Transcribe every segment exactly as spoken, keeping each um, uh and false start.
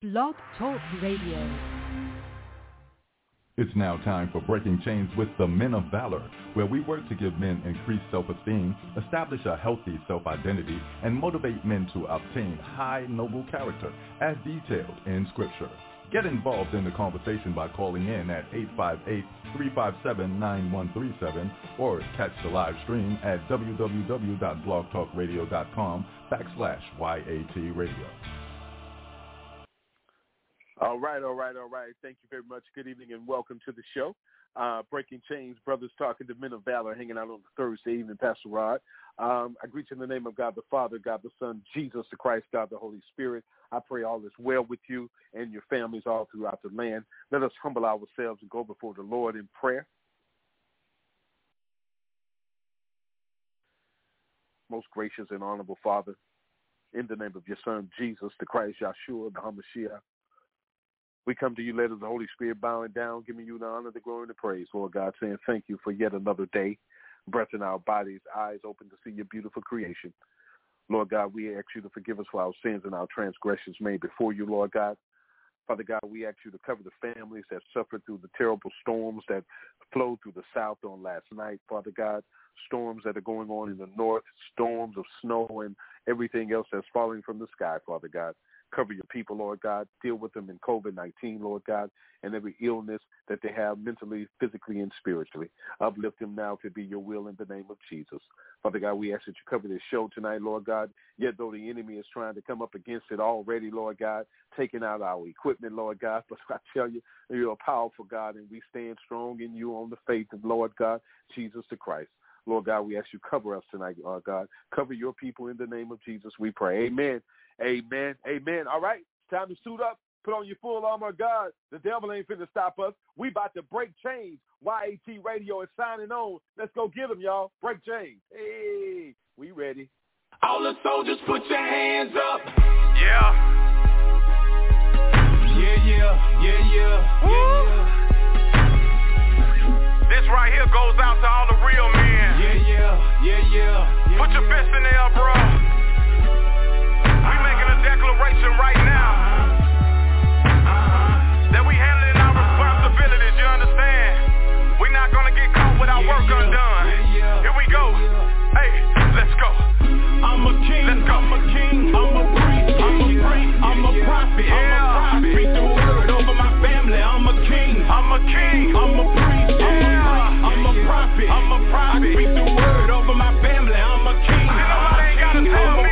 Blog Talk Radio. It's now time for Breaking Chains with the Men of Valor, where we work to give men increased self-esteem, establish a healthy self-identity, and motivate men to obtain high, noble character, as detailed in Scripture. Get involved in the conversation by calling in at eight five eight, three five seven, nine one three seven or catch the live stream at www.blogtalkradio.com backslash YAT radio. All right, all right, all right. Thank you very much. Good evening and welcome to the show. Uh, Breaking Chains, Brothers Talking to Men of Valor, hanging out on the Thursday evening, Pastor Rod. Um, I greet you in the name of God the Father, God the Son, Jesus the Christ, God the Holy Spirit. I pray all is well with you and your families all throughout the land. Let us humble ourselves and go before the Lord in prayer. Most gracious and honorable Father, in the name of your Son, Jesus the Christ, Yahshua, the HaMashiach, we come to you, led of the Holy Spirit, bowing down, giving you the honor, the glory, and the praise, Lord God, saying thank you for yet another day, breath in our bodies, eyes open to see your beautiful creation. Lord God, we ask you to forgive us for our sins and our transgressions made before you, Lord God. Father God, we ask you to cover the families that suffered through the terrible storms that flowed through the south on last night, Father God, storms that are going on in the north, storms of snow and everything else that's falling from the sky, Father God. Cover your people, Lord God. Deal with them in covid nineteen, Lord God, and every illness that they have mentally, physically, and spiritually. Uplift them now to be your will in the name of Jesus. Father God, we ask that you cover this show tonight, Lord God. Yet though the enemy is trying to come up against it already, Lord God, taking out our equipment, Lord God, but I tell you, you're a powerful God, and we stand strong in you on the faith of Lord God, Jesus the Christ. Lord God, we ask you cover us tonight, Lord God. Cover your people in the name of Jesus, we pray. Amen. Amen. Amen. All right. It's time to suit up. Put on your full armor of God. The devil ain't finna stop us. We about to break chains. Y A T Radio is signing on. Let's go get them, y'all. Break chains. Hey, we ready. All the soldiers, put your hands up. Yeah. Yeah, yeah, yeah, yeah, yeah, yeah. This right here goes out to all the real men. Yeah, yeah, yeah, yeah. yeah put your yeah. fist in the air, bro. We making a declaration right now uh-huh. that we handling our responsibilities, you understand? We're not gonna get caught with our yeah, work undone. Yeah, yeah, Here we go. Yeah. Hey, let's go. I'm a king, let's go. I'm a king, I'm a priest, I'm a priest, I'm a prophet, yeah. I'm a prophet. Speak the word over my family. I'm a king, I'm a king, I'm a priest, yeah. I'm a prophet, I'm a prophet. I speak the word over my family. I'm a king. You know what they ain't gotta tell me.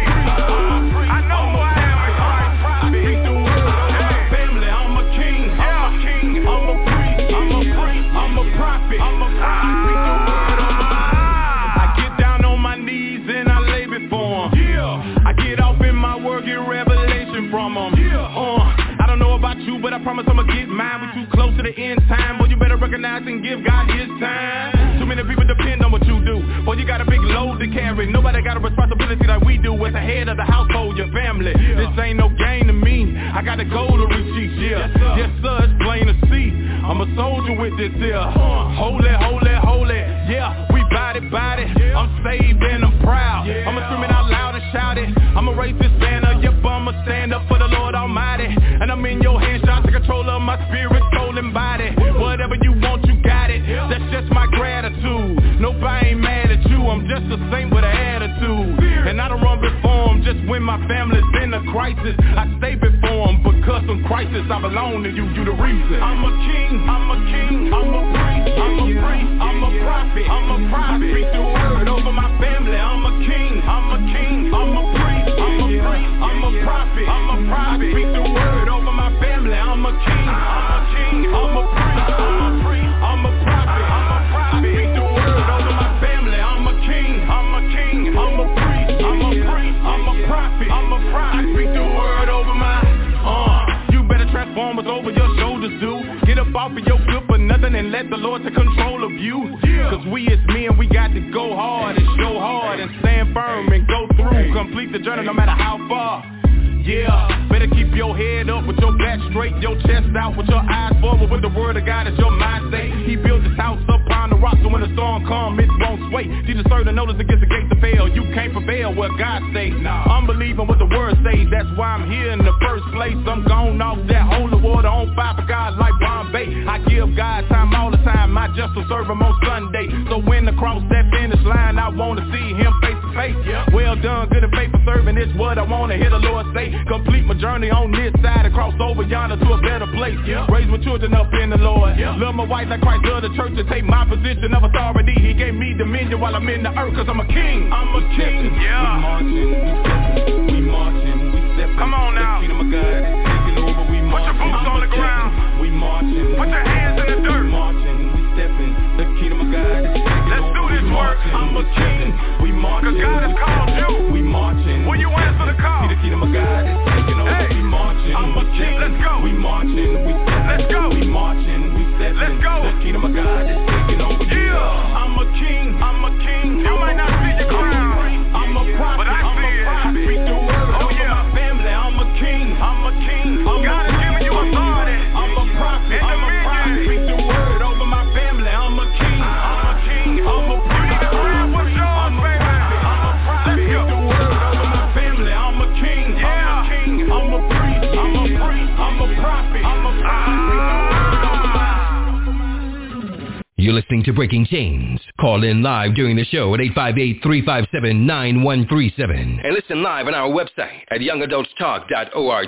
I know who I am in Christ. Speak the word over my family. I'm a king, I'm a king, I'm a priest, I'm a priest, I'm a prophet, I'm a prophet. Speak the word over my I get down on my knees and I lay before him. Yeah. I get off in my word, get revelation from him. Yeah. Uh, I don't know about you, but I promise I'ma get mine. We too close to the end time, boy, you better recognize and give God his time. Too many people depend on what you do. Boy, you got a big load to carry. Nobody got a responsibility like we do as the head of the household, your family. Yeah. This ain't no game to me. I got a goal to reach each year. Yes, sir, yes, sir it's plain to see. I'm a soldier with this here. Uh, holy, holy, holy. Yeah, we body, body. Yeah. I'm saved and I'm proud. Yeah. I'ma scream it out loud and shout it. I'ma raise this banner. Yep, I'ma stand up for the Lord Almighty. And I'm in your hands, trying to take control of my spirit, soul, and body. Woo. Whatever you want, you got it. Yeah. That's just my gratitude. Nobody ain't mad at you. I'm just a saint with an attitude. Fear. And I don't run before them just when my family's in a crisis. I stay before them because in crisis I belong to you. You the reason. I'm a king. I'm a king. I'm a priest. I'm a priest. I'm a prophet. I'm a prophet. I speak the word over my family. I'm a king. I'm a king. I'm a priest. I'm a priest. I'm a prophet. I'm a prophet. I speak the word over my family. I'm a king. I'm a king. I'm a priest. I'm a priest. I'm a prophet. I'm a prophet. I speak the word over my family. I'm a king. I'm a king. I'm a priest. I'm a priest. I'm a prophet. I'm a prophet. I speak the word over my. Uh, you better transform us over your shoulders, dude. Get up off of your good for nothing and let the Lord take control of you. Yeah. Cause we as men, we got to go hard and show hard and stand firm and go through. Complete the journey no matter how far. Yeah, better keep your head up with your back straight, your chest out with your eyes forward with the word of God as your mind state. He built his house upon the rock, so when the storm comes, it won't sway. Jesus served the notice against the gates of hell. you can't prevail what God say. I'm believing what the word say, that's why I'm here in the first place. I'm gone off that holy water on fire for God like Bombay. I give God time all the time, I just will serve him on Sunday. So when I cross that finish line, I want to see him face to face. Well done, good and faithful servant, it's what I want to hear the Lord say. Complete my journey on this side and cross over yonder to a better place. Raise my children up in the Lord. Love my wife like Christ loved the church, and take my position of authority. He gave me dominion while I'm in the earth, cause I'm a king. I'm a king, yeah. We marching, we stepping, we marching, we stepping. Come on now. The kingdom of God is taking over, we marching. Put your boots on the ground. We marching. Put your hands in the dirt. We marching, we stepping. The kingdom of God is taking over. Let's do this work. I'm a king. We marching. Cause God has called you. We marching. Will you answer the call? See, the kingdom of God is taking over. Hey, we marching. I'm a king. Let's go. We marching, we stepping. Let's go. We marching, we stepping. Let's go. The kingdom of God is taking over. Yeah. I'm a king. I'm a king. You might not see your crown. I'm a prophet. But I see it. I speak the word. Oh yeah. My family. I'm a king. I'm a king. God has given you authority. I'm a prophet. I'm a prophet. I speak the word over my family. I'm a king. I'm a king. I'm a prophet. You need to grab what's yours, baby. I'm a prophet. I speak the word over my family. I'm a king. Yeah. I'm a king. I'm a priest. I'm a priest. I'm a prophet. I'm a prophet. You're listening to Breaking Chains. Call in live during the show at eight five eight, three five seven, nine one three seven. And listen live on our website at young adults talk dot org.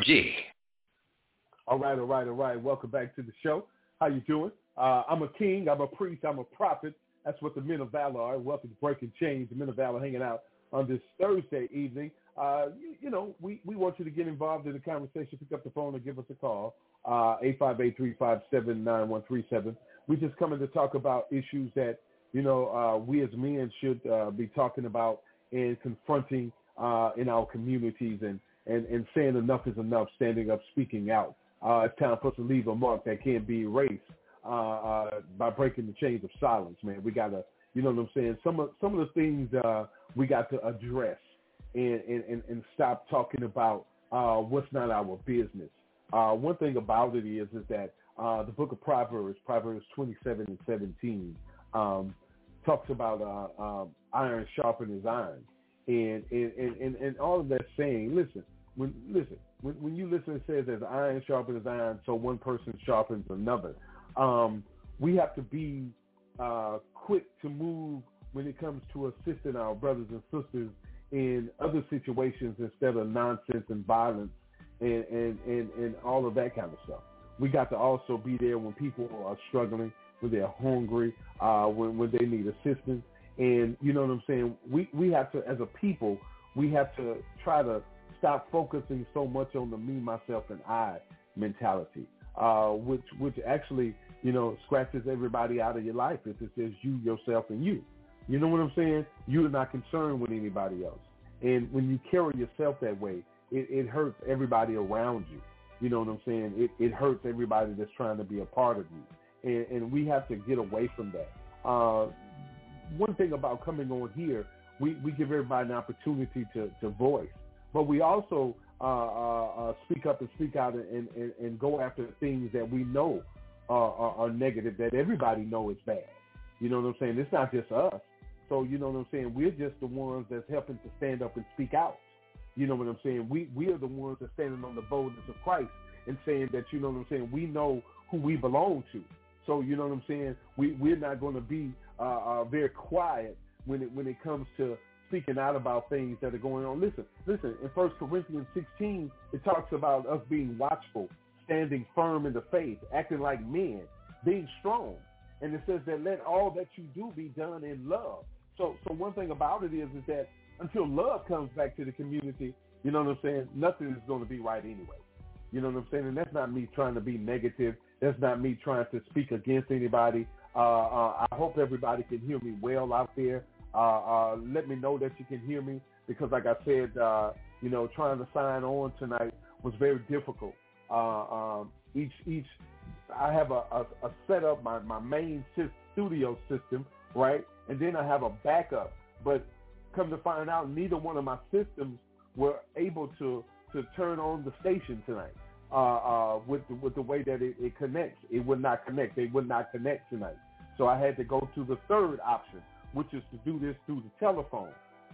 All right, all right, all right. Welcome back to the show. How you doing? Uh, I'm a king. I'm a priest. I'm a prophet. That's what the Men of Valor are. Welcome to Breaking Chains. The Men of Valor hanging out on this Thursday evening. Uh, you, you know, we, we want you to get involved in the conversation. Pick up the phone and give us a call, uh, eight five eight, three five seven, nine one three seven. We just coming to talk about issues that, you know, uh, we as men should uh, be talking about and confronting uh, in our communities and, and, and saying enough is enough, standing up, speaking out. Uh, it's time for us to leave a mark that can't be erased uh, uh, by breaking the chains of silence, man. We got to, you know what I'm saying, some of, some of the things uh, we got to address and, and, and stop talking about uh, what's not our business. Uh, one thing about it is, is that Uh, the book of Proverbs, Proverbs twenty-seven and seventeen, um, talks about uh, um, iron sharpeners iron. And, and, and, and, and all of that saying, listen, when listen, when, when you listen, it says there's iron sharpens iron, so one person sharpens another. Um, we have to be uh, quick to move when it comes to assisting our brothers and sisters in other situations instead of nonsense and violence and, and, and, and all of that kind of stuff. We got to also be there when people are struggling, when they're hungry, uh, when, when they need assistance. And you know what I'm saying? We, we have to, as a people, we have to try to stop focusing so much on the me, myself, and I mentality, uh, which which actually, you know, scratches everybody out of your life if it says you, yourself, and you. You know what I'm saying? You're not concerned with anybody else. And when you carry yourself that way, it, it hurts everybody around you. You know what I'm saying? It, it hurts everybody that's trying to be a part of you. And, and we have to get away from that. Uh, one thing about coming on here, we, we give everybody an opportunity to, to voice. But we also uh, uh, uh, speak up and speak out and, and, and go after things that we know are, are, are negative, that everybody know is bad. You know what I'm saying? It's not just us. So, you know what I'm saying? We're just the ones that's helping to stand up and speak out. You know what I'm saying? We we are the ones that are standing on the boldness of Christ and saying that, you know what I'm saying, we know who we belong to. So, you know what I'm saying? We, we're not going to be uh, uh, very quiet when it when it comes to speaking out about things that are going on. Listen, listen, in First Corinthians sixteen, it talks about us being watchful, standing firm in the faith, acting like men, being strong. And it says that let all that you do be done in love. So so one thing about it is, is that until love comes back to the community, you know what I'm saying, nothing is going to be right anyway. You know what I'm saying? And that's not me trying to be negative. That's not me trying to speak against anybody. Uh, uh, I hope everybody can hear me well out there. Uh, uh, let me know that you can hear me because, like I said, uh, you know, trying to sign on tonight was very difficult. Uh, um, each, each, I have a, a, a setup, my, my main studio system, right? And then I have a backup. But come to find out, neither one of my systems were able to, to turn on the station tonight uh, uh, with, the, with the way that it, it connects. It would not connect. They would not connect tonight. So I had to go to the third option, which is to do this through the telephone.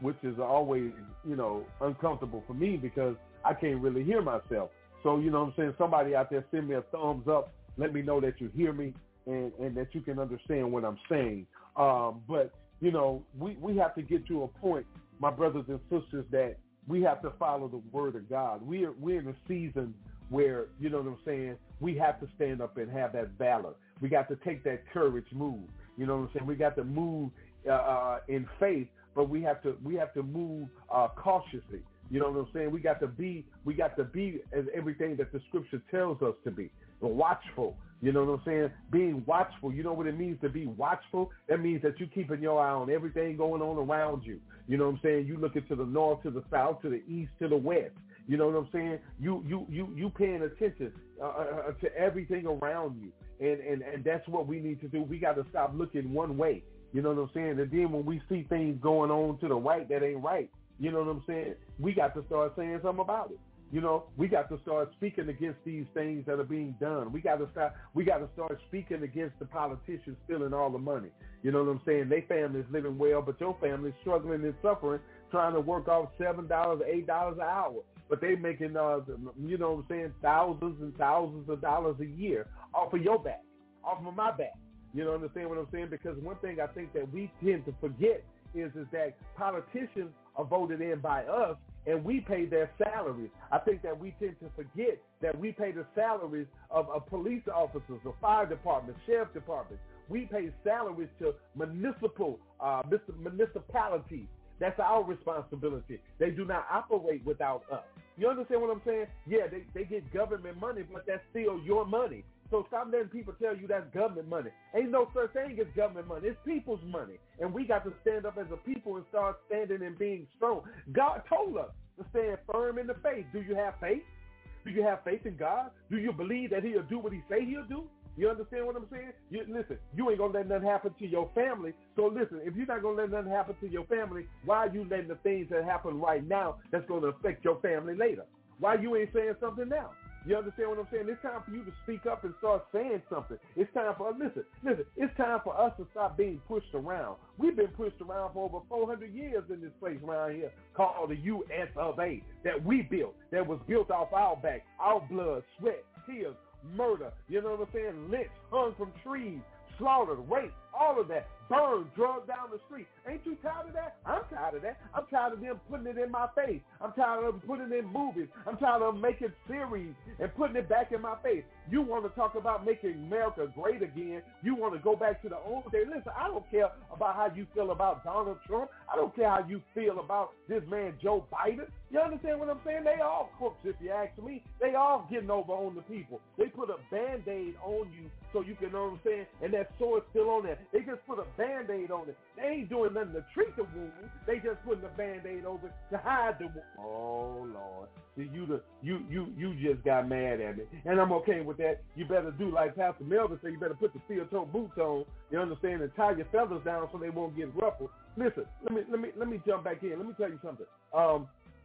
which is always, you know, uncomfortable for me because I can't really hear myself. So, you know what I'm saying, somebody out there send me a thumbs up, let me know that you hear me and, and that you can understand what I'm saying. Um, but, you know, we, we have to get to a point, my brothers and sisters, that we have to follow the word of God. We're, we're in a season where, you know what I'm saying, we have to stand up and have that valor. We got to take that courage move. You know what I'm saying? We got to move uh, in faith, but we have to we have to move uh, cautiously. You know what I'm saying? We got to be we got to be as everything that the scripture tells us to be. Watchful. You know what I'm saying? Being watchful. You know what it means to be watchful? That means that you're keeping your eye on everything going on around you. You know what I'm saying? You looking to the north, to the south, to the east, to the west. You know what I'm saying? You you you you paying attention uh, uh, to everything around you, and, and and that's what we need to do. We got to stop looking one way. You know what I'm saying? And then when we see things going on to the right that ain't right, you know what I'm saying? We got to start saying something about it. You know, we got to start speaking against these things that are being done. We got to start. We got to start speaking against the politicians stealing all the money. You know what I'm saying? Their family's living well, but your family's struggling and suffering, trying to work off seven dollars, eight dollars an hour. But they making, uh, you know what I'm saying, thousands and thousands of dollars a year off of your back, off of my back. You know, understand what I'm saying? Because one thing I think that we tend to forget is, is that politicians are voted in by us, and we pay their salaries. I think that we tend to forget that we pay the salaries of, of police officers, the fire department, sheriff department. We pay salaries to municipal uh, municipalities. That's our responsibility. They do not operate without us. You understand what I'm saying? Yeah, they, they get government money, but that's still your money. So stop letting people tell you that's government money. Ain't no such thing as government money. It's people's money. And we got to stand up as a people and start standing and being strong. God told us to stand firm in the faith. Do you have faith? Do you have faith in God? Do you believe that he'll do what he say he'll do? You understand what I'm saying? You, listen, you ain't going to let nothing happen to your family. So listen, if you're not going to let nothing happen to your family, why are you letting the things that happen right now that's going to affect your family later? Why you ain't saying something now? You understand what I'm saying? It's time for you to speak up and start saying something. It's time for us, listen, listen, it's time for us to stop being pushed around. We've been pushed around for over four hundred years in this place around here called the U S of A that we built, that was built off our back, our blood, sweat, tears, murder, you know what I'm saying, lynched, hung from trees, slaughtered, raped, all of that, burned, drugged down the street. Ain't you tired of that? I'm tired of that. I'm tired of them putting it in my face. I'm tired of them putting it in movies. I'm tired of them making series and putting it back in my face. You want to talk about making America great again. You want to go back to the old days. Listen, I don't care about how you feel about Donald Trump. I don't care how you feel about this man Joe Biden. You understand what I'm saying? They all crooks, if you ask me. They all getting over on the people. They put a Band-Aid on you so you can know what I'm saying, and that sword's still on there. They just put a Band-Aid on it. They ain't doing nothing to treat the wound. They just putting a Band-Aid over to hide the wound. Oh, Lord. See, you, the, you, you, you just got mad at me, and I'm okay with that. You better do like Pastor Melvin said. You better put the steel-toe boots on, you understand, and tie your feathers down so they won't get ruffled. Listen, let me, let me, let me jump back in. Let me tell you something. Um,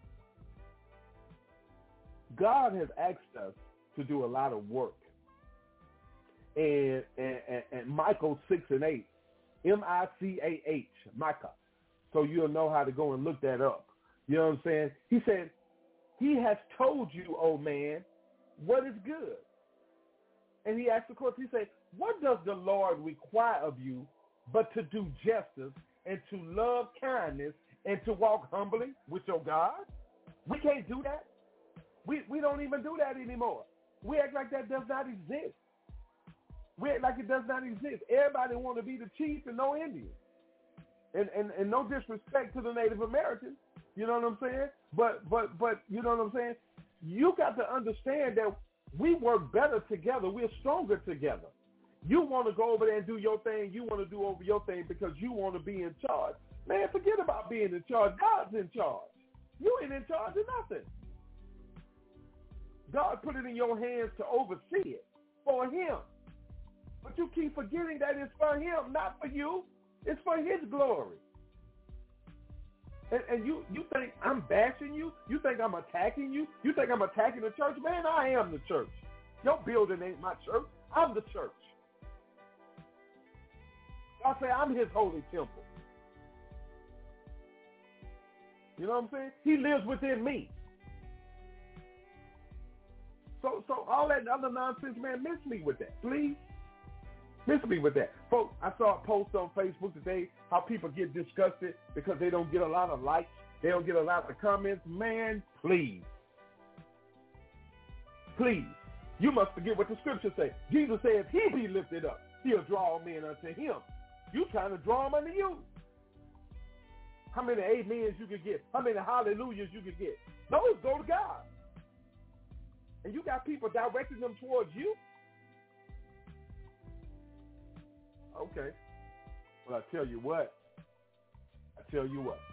God has asked us to do a lot of work. And, and, and, and Michael six and eight, M I C A H, Micah. So you'll know how to go and look that up. You know what I'm saying? He said, he has told you, oh man, what is good. And he asked the question, he said, what does the Lord require of you but to do justice and to love kindness and to walk humbly with your God? We can't do that. We we don't even do that anymore. We act like that does not exist. We act like it does not exist. Everybody want to be the chief and no Indian. And, and and no disrespect to the Native Americans, you know what I'm saying? But but but you know what I'm saying? You got to understand that we work better together. We're stronger together. You want to go over there and do your thing. You want to do over your thing because you want to be in charge. Man, forget about being in charge. God's in charge. You ain't in charge of nothing. God put it in your hands to oversee it for him. But you keep forgetting that it's for him, not for you. It's for his glory. And, and you, you think I'm bashing you? You think I'm attacking you? You think I'm attacking the church? Man, I am the church. Your building ain't my church. I'm the church. God say I'm his holy temple. You know what I'm saying? He lives within me. So so all that other nonsense, man, miss me with that, please. Miss me with that. Folks, I saw a post on Facebook today how people get disgusted because they don't get a lot of likes. They don't get a lot of comments. Man, please. Please. You must forget what the scripture says. Jesus said, if he be lifted up, he'll draw all men unto him. You trying to draw them unto you. How many amens you could get? How many hallelujahs you could get? Those go to God. And you got people directing them towards you? Okay. Well, I tell you what. I tell you what.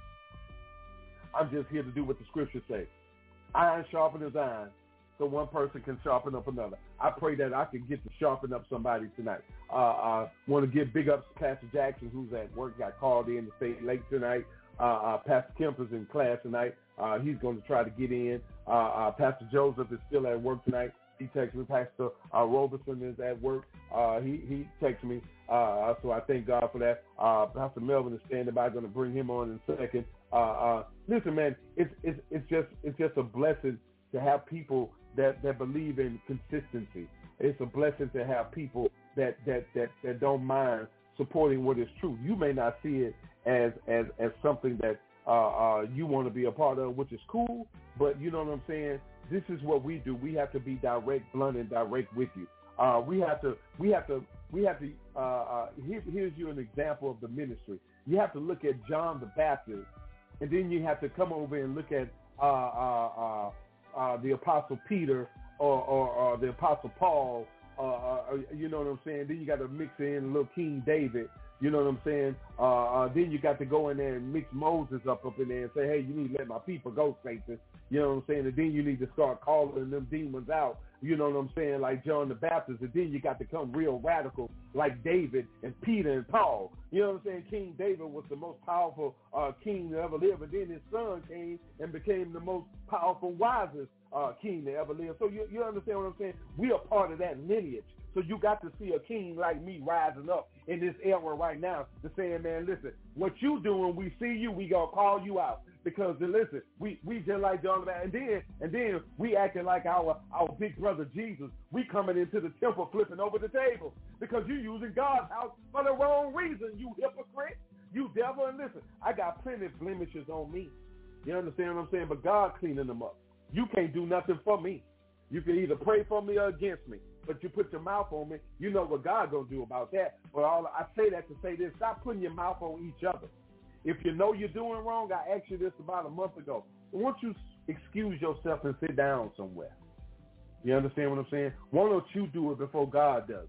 I'm just here to do what the scriptures say. Iron sharpens iron, so one person can sharpen up another. I pray that I can get to sharpen up somebody tonight. Uh, I want to give big ups to Pastor Jackson, who's at work, got called in to stay late tonight. Uh, uh, Pastor Kemp is in class tonight. Uh, he's going to try to get in. Uh, uh, Pastor Joseph is still at work tonight. He texted me. Pastor uh, Robertson is at work. Uh, he he texted me. Uh, so I thank God for that. Uh, Pastor Melvin is standing by. Going to bring him on in a second. Uh, uh, listen, man, it's it's it's just it's just a blessing to have people that, that believe in consistency. It's a blessing to have people that that, that, that don't mind supporting what is true. You may not see it as as, as something that uh, uh, you want to be a part of, which is cool, but you know what I'm saying? This is what we do. We have to be direct, blunt, and direct with you. Uh, we have to, we have to, we have to. Uh, uh, here, here's you an example of the ministry. You have to look at John the Baptist, and then you have to come over and look at uh, uh, uh, uh, the Apostle Peter or, or, or the Apostle Paul. Uh, uh, you know what I'm saying? Then you got to mix in a little King David. You know what I'm saying? Uh, uh, then you got to go in there and mix Moses up up in there and say, hey, you need to let my people go, Satan. You know what I'm saying? And then you need to start calling them demons out. You know what I'm saying? Like John the Baptist. And then you got to come real radical like David and Peter and Paul. You know what I'm saying? King David was the most powerful uh, king to ever live. And then his son came and became the most powerful, wisest uh, king to ever live. So you, you understand what I'm saying? We are part of that lineage. So you got to see a king like me rising up in this era right now to saying, man, listen, what you doing, we see you, we going to call you out. Because, listen, we, we just like John the Baptist. And then, and then we acting like our, our big brother Jesus. We coming into the temple flipping over the table because you using God's house for the wrong reason, you hypocrite, you devil. And listen, I got plenty of blemishes on me. You understand what I'm saying? But God cleaning them up. You can't do nothing for me. You can either pray for me or against me. But you put your mouth on me, you know what God gonna do about that. But all I say that to say this: stop putting your mouth on each other. If you know you're doing wrong, I asked you this about a month ago. Why don't you excuse yourself and sit down somewhere? You understand what I'm saying? Why don't you do it before God does?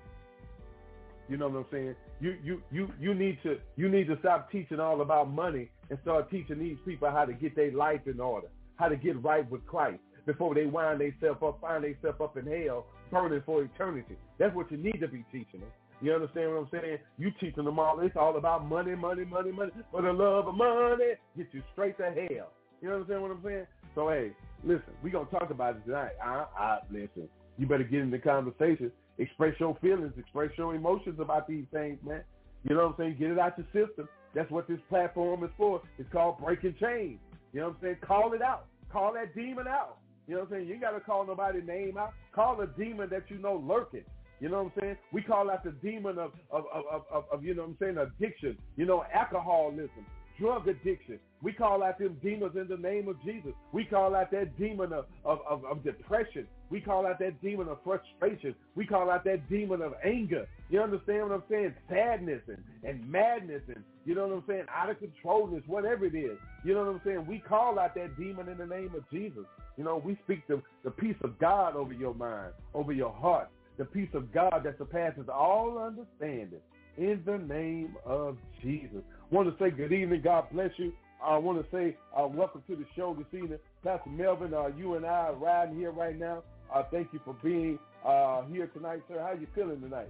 You know what I'm saying? You you you you need to you need to stop teaching all about money and start teaching these people how to get their life in order, how to get right with Christ before they wind themselves up, find themselves up in hell, burning for eternity. That's what you need to be teaching them. You understand what I'm saying? You teaching them all. It's all about money, money, money, money. For the love of money, get you straight to hell. You understand what I'm saying? So, hey, listen, we're going to talk about it tonight. I, I, listen, you better get in the conversation. Express your feelings. Express your emotions about these things, man. You know what I'm saying? Get it out your system. That's what this platform is for. It's called Breaking Chains. You know what I'm saying? Call it out. Call that demon out. You know what I'm saying? You got to call nobody's name out. Call a demon that you know lurking. You know what I'm saying? We call out the demon of, of, of, of, of, you know what I'm saying, addiction, you know, alcoholism, drug addiction. We call out them demons in the name of Jesus. We call out that demon of, of, of, of depression. We call out that demon of frustration. We call out that demon of anger. You understand what I'm saying? Sadness and, and madness and, you know what I'm saying, out of controlness, whatever it is. You know what I'm saying? We call out that demon in the name of Jesus. You know, we speak the, the peace of God over your mind, over your heart, the peace of God that surpasses all understanding in the name of Jesus. I want to say good evening. God bless you. I want to say uh, welcome to the show this evening. Pastor Melvin, uh, you and I are riding here right now. Uh, thank you for being uh, here tonight, sir. How are you feeling tonight?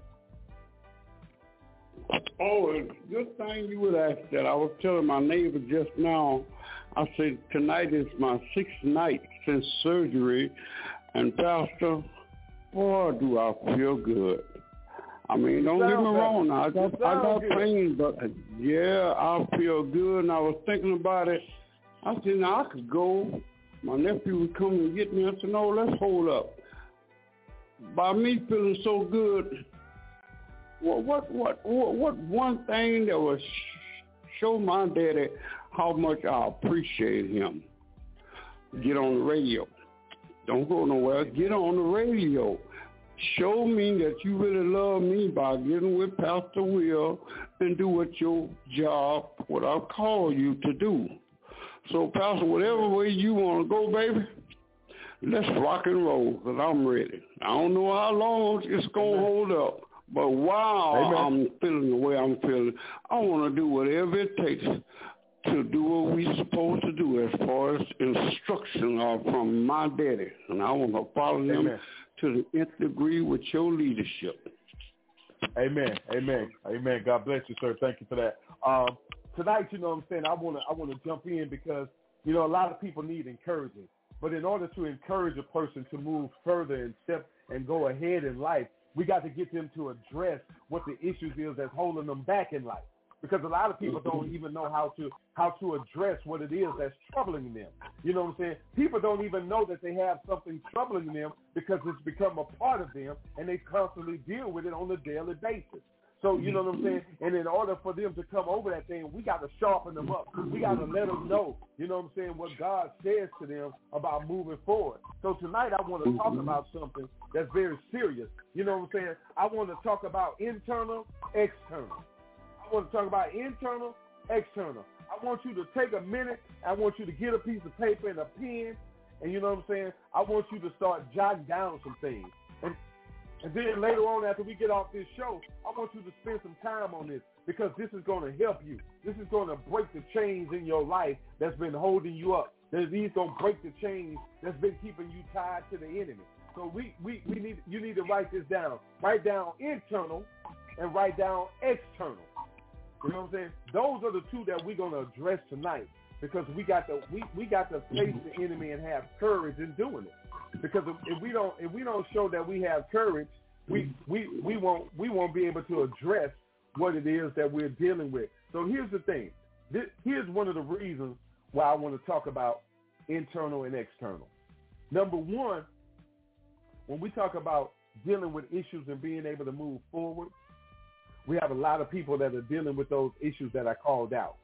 Oh, it's a good thing you would ask that. I was telling my neighbor just now, I said, tonight is my sixth night since surgery, and Pastor, boy, do I feel good. I mean, don't get me wrong now. I got, I got pain, but yeah, I feel good, and I was thinking about it. I said, now I could go. My nephew would come and get me. I said, no, let's hold up. By me feeling so good, what what what what, what one thing that was show my daddy how much I appreciate him. Get on the radio. Don't go nowhere. Get on the radio. Show me that you really love me by getting with Pastor Will and do what your job, what I call you to do. So, Pastor, whatever way you want to go, baby, let's rock and roll, because I'm ready. I don't know how long it's going to hold up, but while Amen. I'm feeling the way I'm feeling, I want to do whatever it takes to do what we're supposed to do as far as instruction are from my daddy. And I want to follow them Amen. To the nth degree with your leadership. Amen. Amen. Amen. God bless you, sir. Thank you for that. Um, tonight, you know what I'm saying, I want to I want to jump in because, you know, a lot of people need encouraging. But in order to encourage a person to move further and step and go ahead in life, we got to get them to address what the issues is that's holding them back in life. Because a lot of people don't even know how to how to address what it is that's troubling them. You know what I'm saying? People don't even know that they have something troubling them because it's become a part of them, and they constantly deal with it on a daily basis. So, you know what I'm saying? And in order for them to come over that thing, we got to sharpen them up. We got to let them know, you know what I'm saying, what God says to them about moving forward. So tonight I want to talk about something that's very serious. You know what I'm saying? I want to talk about internal, external. I want to talk about internal, external. I want you to take a minute. I want you to get a piece of paper and a pen. And you know what I'm saying? I want you to start jotting down some things. And And then later on, after we get off this show, I want you to spend some time on this because this is going to help you. This is going to break the chains in your life that's been holding you up. These going to break the chains that's been keeping you tied to the enemy. So we, we, we need you need to write this down. Write down internal and write down external. You know what I'm saying? Those are the two that we're going to address tonight because we got to we, we got to face the enemy and have courage in doing it. Because if, if we don't if we don't show that we have courage, we, we we won't we won't be able to address what it is that we're dealing with. So here's the thing. This, here's one of the reasons why I want to talk about internal and external. Number one, when we talk about dealing with issues and being able to move forward, we have a lot of people that are dealing with those issues that I called out.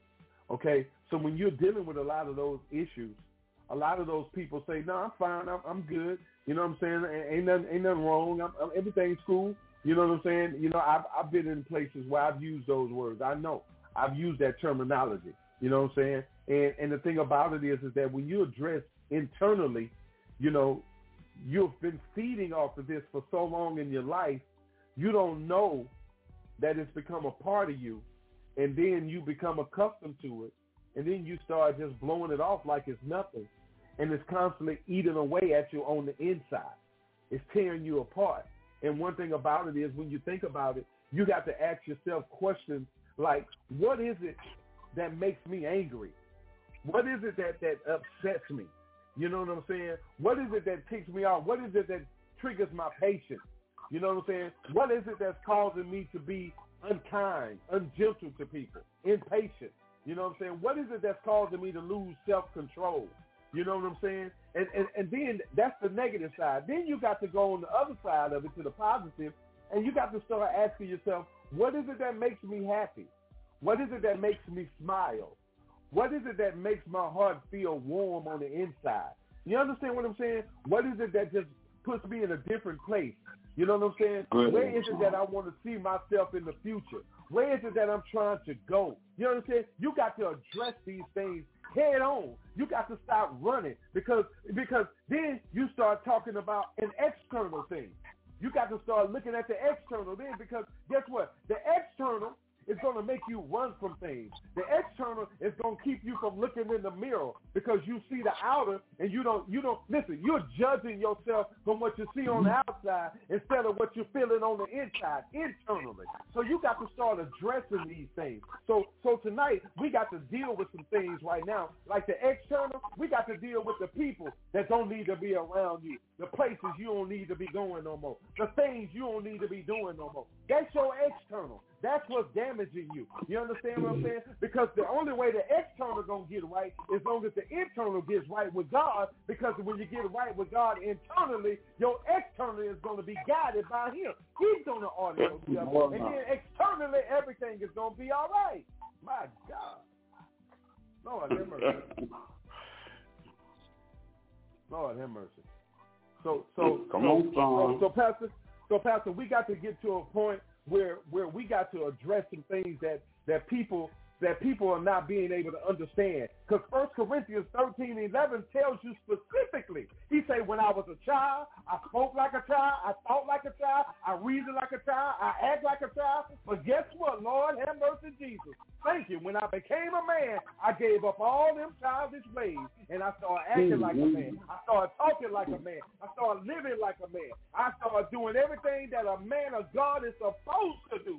Okay, so when you're dealing with a lot of those issues, a lot of those people say, no, I'm fine, I'm, I'm good. You know what I'm saying? Ain't nothing, ain't nothing wrong. I'm, I'm, everything's cool. You know what I'm saying? You know, I've, I've been in places where I've used those words. I know. I've used that terminology. You know what I'm saying? And, and the thing about it is, is that when you address internally, you know, you've been feeding off of this for so long in your life, you don't know that it's become a part of you, and then you become accustomed to it, and then you start just blowing it off like it's nothing, and it's constantly eating away at you on the inside. It's tearing you apart. And one thing about it is when you think about it, you got to ask yourself questions like, what is it that makes me angry? What is it that, that upsets me? You know what I'm saying? What is it that ticks me off? What is it that triggers my patience? You know what I'm saying? What is it that's causing me to be unkind, ungentle to people, impatient? You know what I'm saying? What is it that's causing me to lose self-control? You know what I'm saying? And, and and then that's the negative side. Then you got to go on the other side of it to the positive, and you got to start asking yourself, what is it that makes me happy? What is it that makes me smile? What is it that makes my heart feel warm on the inside? You understand what I'm saying? What is it that just puts me in a different place? You know what I'm saying? Where is it that I want to see myself in the future? Where is it that I'm trying to go? You know what I'm saying? You got to address these things head on. You got to stop running because because then you start talking about an external thing. You got to start looking at the external then because guess what? The external is going to make you run from things. The external is going to keep you from looking in the mirror because you see the outer and you don't, you don't, listen, you're judging yourself from what you see on the outside instead of what you're feeling on the inside, internally. So you got to start addressing these things. So so tonight, we got to deal with some things right now. Like the external, we got to deal with the people that don't need to be around you, the places you don't need to be going no more, the things you don't need to be doing no more. That's your external. That's what's damaging damaging you. You understand what I'm saying? Because the only way the external going to get right is as long as the internal gets right with God, because when you get right with God internally, your external is going to be guided by him. He's going to order your steps. And then externally, everything is going to be all right. My God. Lord, have mercy. Lord, have mercy. So, so, Come so, on, so, so, Pastor, so, Pastor, we got to get to a point where where we got to address some things that, that people that people are not being able to understand. Because First Corinthians thirteen eleven tells you specifically. He said, when I was a child, I spoke like a child, I thought like a child, I reasoned like a child, I act like a child. But guess what, Lord, have mercy, Jesus. Thank you. When I became a man, I gave up all them childish ways, and I started acting like a man. I started talking like a man. I started living like a man. I started doing everything that a man of God is supposed to do.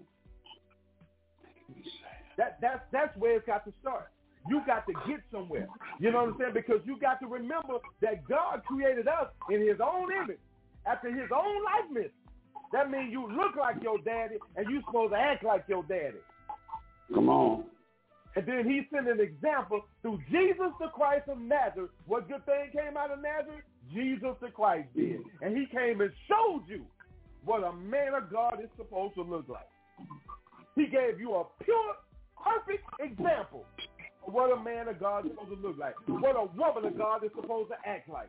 That that's that's where it's got to start. You got to get somewhere. You know what I'm saying? Because you got to remember that God created us in his own image, after his own likeness. That means you look like your daddy, and you're supposed to act like your daddy. Come on. And then he sent an example through Jesus the Christ of Nazareth. What good thing came out of Nazareth? Jesus the Christ did. And he came and showed you what a man of God is supposed to look like. He gave you a pure, perfect example of what a man of God is supposed to look like, what a woman of God is supposed to act like.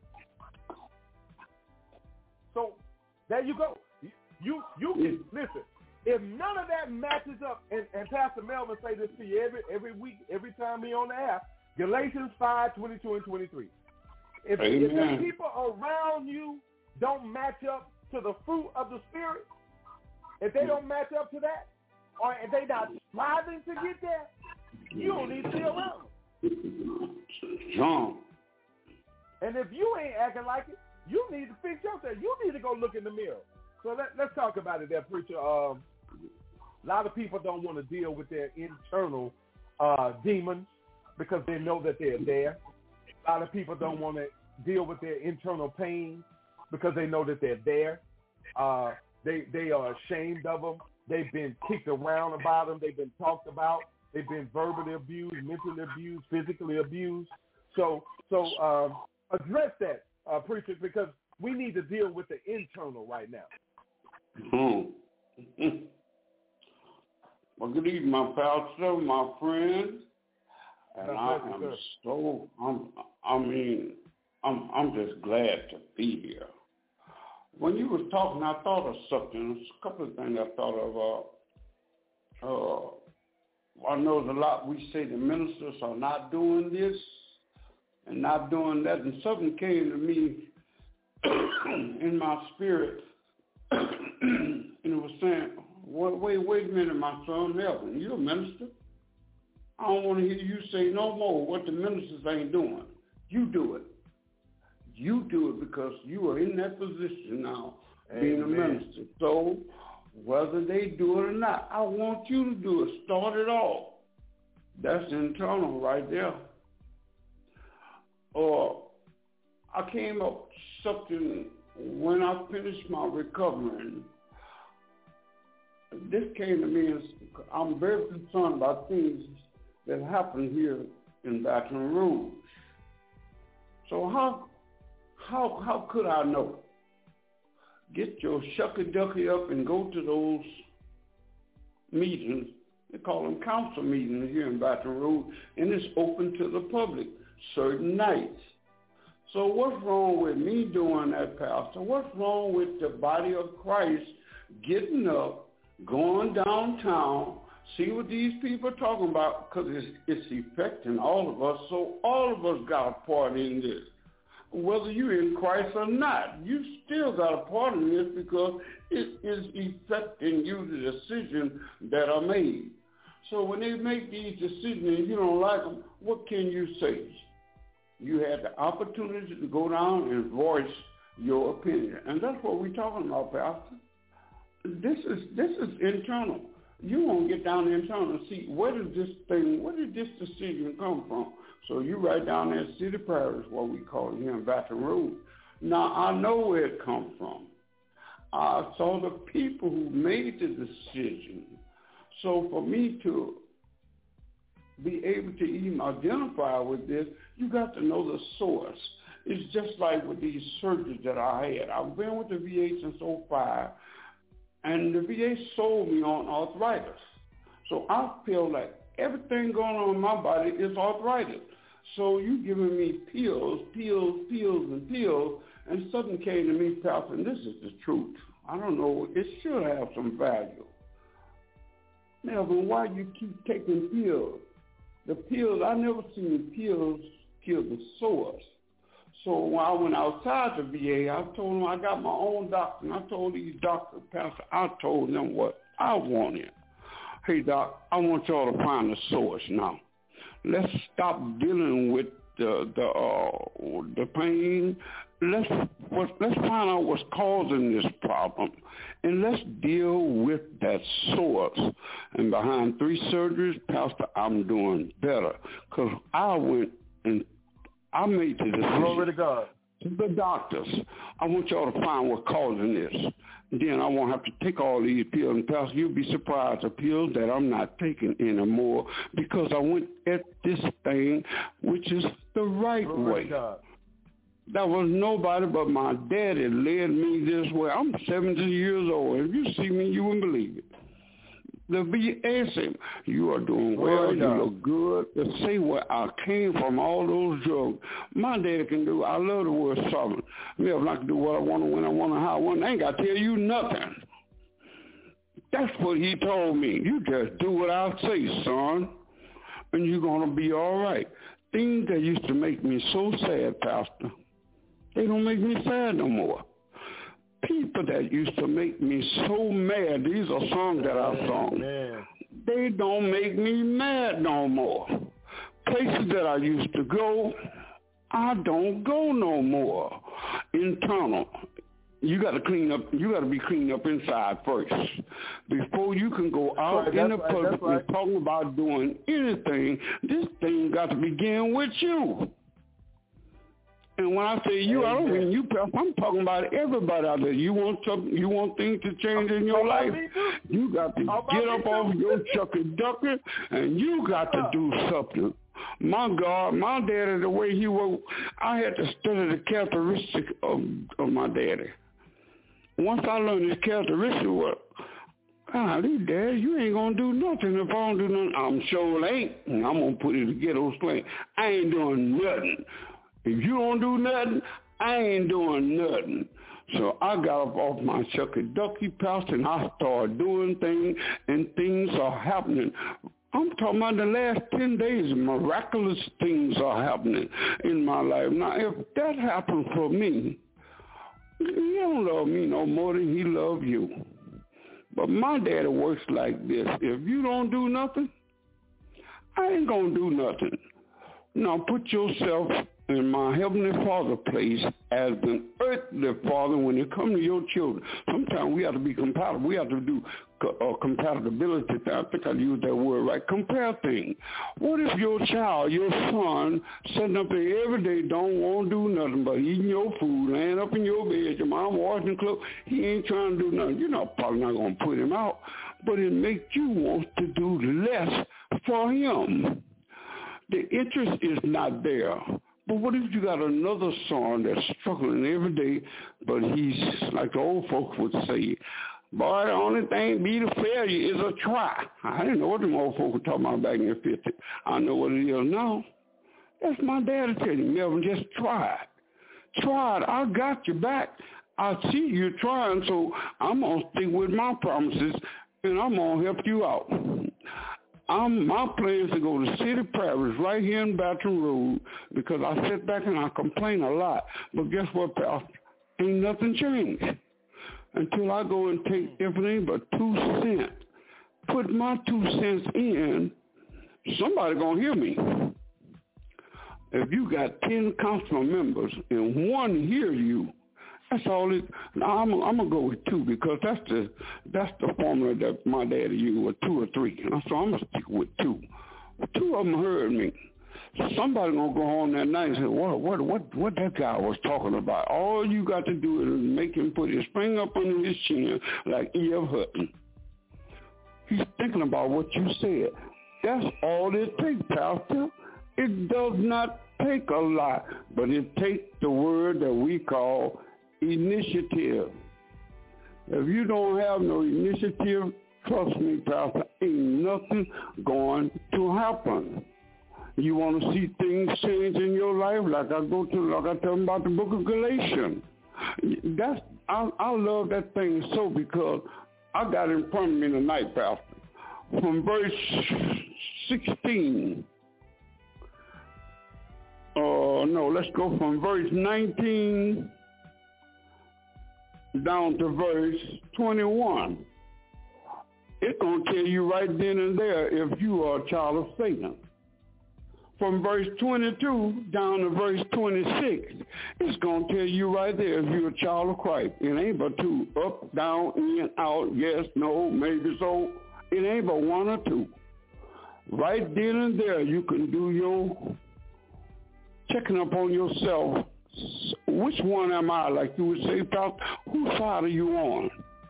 So there you go. You you can listen. If none of that matches up, and, and Pastor Melvin say this to you every every week, every time he on the app, Galatians five, twenty-two and twenty-three. If, if the people around you don't match up to the fruit of the Spirit, if they don't match up to that, or if they not striving to get there, you don't need to be around them. John. And if you ain't acting like it, you need to fix yourself. You need to go look in the mirror. So let, let's talk about it there, preacher. Um, a lot of people don't want to deal with their internal uh, demons because they know that they're there. A lot of people don't want to deal with their internal pain because they know that they're there. Uh, they they are ashamed of them. They've been kicked around about them. They've been talked about. They've been verbally abused, mentally abused, physically abused. So so um, address that, uh, preacher, because we need to deal with the internal right now. Hmm. Well, good evening, my pastor, my friend, and I am you, so. I'm. I mean, I'm. I'm just glad to be here. When you was talking, I thought of something. There's a couple of things I thought of. Uh, uh, I know there's a lot we say the ministers are not doing this and not doing that, and something came to me in my spirit. And it was saying, wait, wait, wait a minute, my son Melvin, you're a minister. I don't want to hear you say no more what the ministers ain't doing. You do it. You do it because you are in that position now, being Amen. A minister. So whether they do it or not, I want you to do it. Start it off. That's internal right there. Or I came up with something when I finished my recovering. This came to me as I'm very concerned about things that happen here in Baton Rouge. So how how how could I know? Get your shucky ducky up and go to those meetings. They call them council meetings here in Baton Rouge, and it's open to the public certain nights. So what's wrong with me doing that, Pastor? What's wrong with the body of Christ getting up, going downtown, see what these people are talking about, because it's, it's affecting all of us, so all of us got a part in this. Whether you're in Christ or not, you still got a part in this because it is affecting you, the decisions that are made. So when they make these decisions and you don't like them, what can you say? You had the opportunity to go down and voice your opinion. And that's what we're talking about, Pastor. This is this is internal. You won't get down there internal and see where did this thing, where did this decision come from? So you right down there in City Parish, what we call it here in Baton Rouge. Now, I know where it comes from. I saw the people who made the decision. So for me to be able to even identify with this, you got to know the source. It's just like with these surgeries that I had. I've been with the V A since oh five, and the V A sold me on arthritis. So I feel like everything going on in my body is arthritis. So you giving me pills, pills, pills, and pills, and something came to me, Pastor, and this is the truth. I don't know, it should have some value. Melvin, why you keep taking pills? The pills, I never seen the pills kill the source. So when I went outside the V A, I told them I got my own doctor, and I told these doctors, Pastor, I told them what I wanted. Hey, Doc, I want y'all to find the source now. Let's stop dealing with the the uh, the pain. Let's what, let's find out what's causing this problem, and let's deal with that source. And behind three surgeries, Pastor, I'm doing better because I went and I made the decision. Glory to God. The doctors, I want y'all to find what's causing this. Then I won't have to take all these pills. And Pastor, you'll be surprised, the pills that I'm not taking anymore because I went at this thing, which is the right Glory way. to God. That was nobody but my daddy led me this way. I'm seventy years old. If you see me, you wouldn't believe it. The V A said, you are doing well, you look good. To say where I came from, all those drugs. My daddy can do, I love the word sovereign. Me, I can do what I want to, when I want to, how I want. I ain't got to tell you nothing. That's what he told me. You just do what I say, son, and you're going to be all right. Things that used to make me so sad, Pastor, they don't make me sad no more. People that used to make me so mad, these are songs that I sung, Man. They don't make me mad no more. Places that I used to go, I don't go no more. Internal. You got to clean up, you got to be cleaned up inside first. Before you can go out right, in the right, public right. and talking about doing anything, this thing got to begin with you. And when I say you, I don't mean you. I'm talking about everybody out there. You want something, you want things to change in your life. You got to get up off your chucky ducky, and you got to do something. My God, my daddy, the way he was, I had to study the characteristics of, of my daddy. Once I learned his characteristics, well, golly, Dad, you ain't gonna do nothing if I don't do nothing. I'm sure ain't. I'm gonna put it together on slang. I ain't doing nothing. If you don't do nothing, I ain't doing nothing. So I got up off my chucky ducky Pastor, and I started doing things, and things are happening. I'm talking about the last ten days, miraculous things are happening in my life. Now, if that happened for me, he don't love me no more than he loves you. But my daddy works like this. If you don't do nothing, I ain't going to do nothing. Now, put yourself in my Heavenly Father place as an earthly father when it comes to your children. Sometimes we have to be compatible. We have to do uh, compatibility. I think I used that word right. Compare things. What if your child, your son, sitting up there every day don't want to do nothing but eating your food, laying up in your bed, your mom washing clothes, he ain't trying to do nothing. You're not probably not going to put him out, but it makes you want to do less for him. The interest is not there. But what if you got another son that's struggling every day, but he's, like the old folks would say, boy, the only thing be the failure is a try. I didn't know what them old folks were talking about back in the fifties. I know what it is now. That's my daddy telling you, Melvin, just try it. Try it. I got your back. I see you trying, so I'm going to stick with my promises, and I'm going to help you out. I'm, my plan is to go to City Parish right here in Baton Rouge because I sit back and I complain a lot. But guess what, Pastor? Ain't nothing changed until I go and take everything but two cents. Put my two cents in, somebody going to hear me. If you got ten council members and one hear you, that's all it. Now I'm, I'm gonna go with two because that's the that's the formula that my daddy used, with two or three. So I'm gonna stick with two. Two of them heard me. Somebody gonna go home that night and say, "What what what what that guy was talking about?" All you got to do is make him put his spring up under his chin like E F Hutton. He's thinking about what you said. That's all it takes, Pastor. It does not take a lot, but it takes the word that we call initiative. If you don't have no initiative, trust me, Pastor, ain't nothing going to happen. You want to see things change in your life, like I go to, like I tell them about the book of Galatians. That's I, I love that thing so because I got it in front of me tonight, Pastor. From verse sixteen. Uh, no, let's go from verse nineteen down to verse twenty-one. It's going to tell you right then and there if you are a child of Satan. From verse twenty-two down to verse twenty-six, it's going to tell you right there if you're a child of Christ. It ain't but two, up, down, in, out, yes, no, maybe so. It ain't but one or two. Right then and there, you can do your checking up on yourself. Which one am I? Like you would say, Pastor, whose side are you on?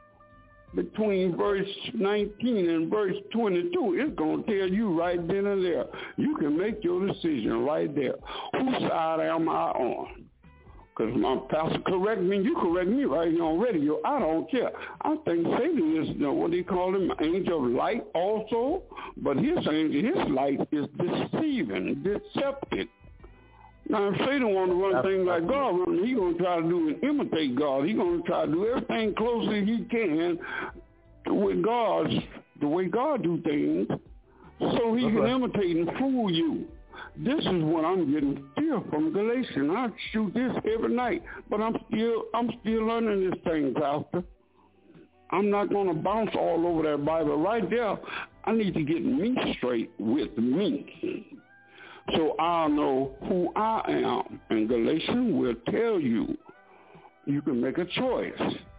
Between verse nineteen and verse twenty-two, it's going to tell you right then and there. You can make your decision right there. Whose side am I on? Because my pastor correct me, you correct me right here on radio. I don't care. I think Satan is, you know, what they call him, angel of light also. But his angel, his light is deceiving, deceptive. Now, if Satan wants to run That's things like God, he's going to try to do and imitate God. He's going to try to do everything closely as he can with God's, the way God do things, so he That's can right. imitate and fool you. This is what I'm getting still from Galatians. I shoot this every night, but I'm still I'm still learning this thing, Pastor. I'm not going to bounce all over that Bible. Right there, I need to get me straight with me, so I'll know who I am. And Galatians will tell you, you can make a choice.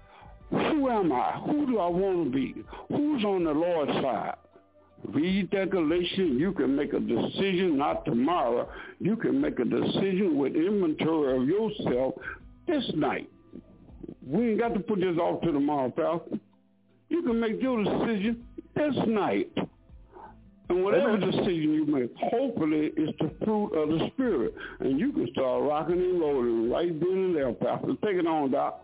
Who am I? Who do I want to be? Who's on the Lord's side? Read that Galatians. You can make a decision, not tomorrow. You can make a decision with inventory of yourself this night. We ain't got to put this off to tomorrow, Pastor. You can make your decision this night. And whatever decision you make, hopefully it's the fruit of the Spirit. And you can start rocking and rolling right then and there, Pastor. Take it on, Doc.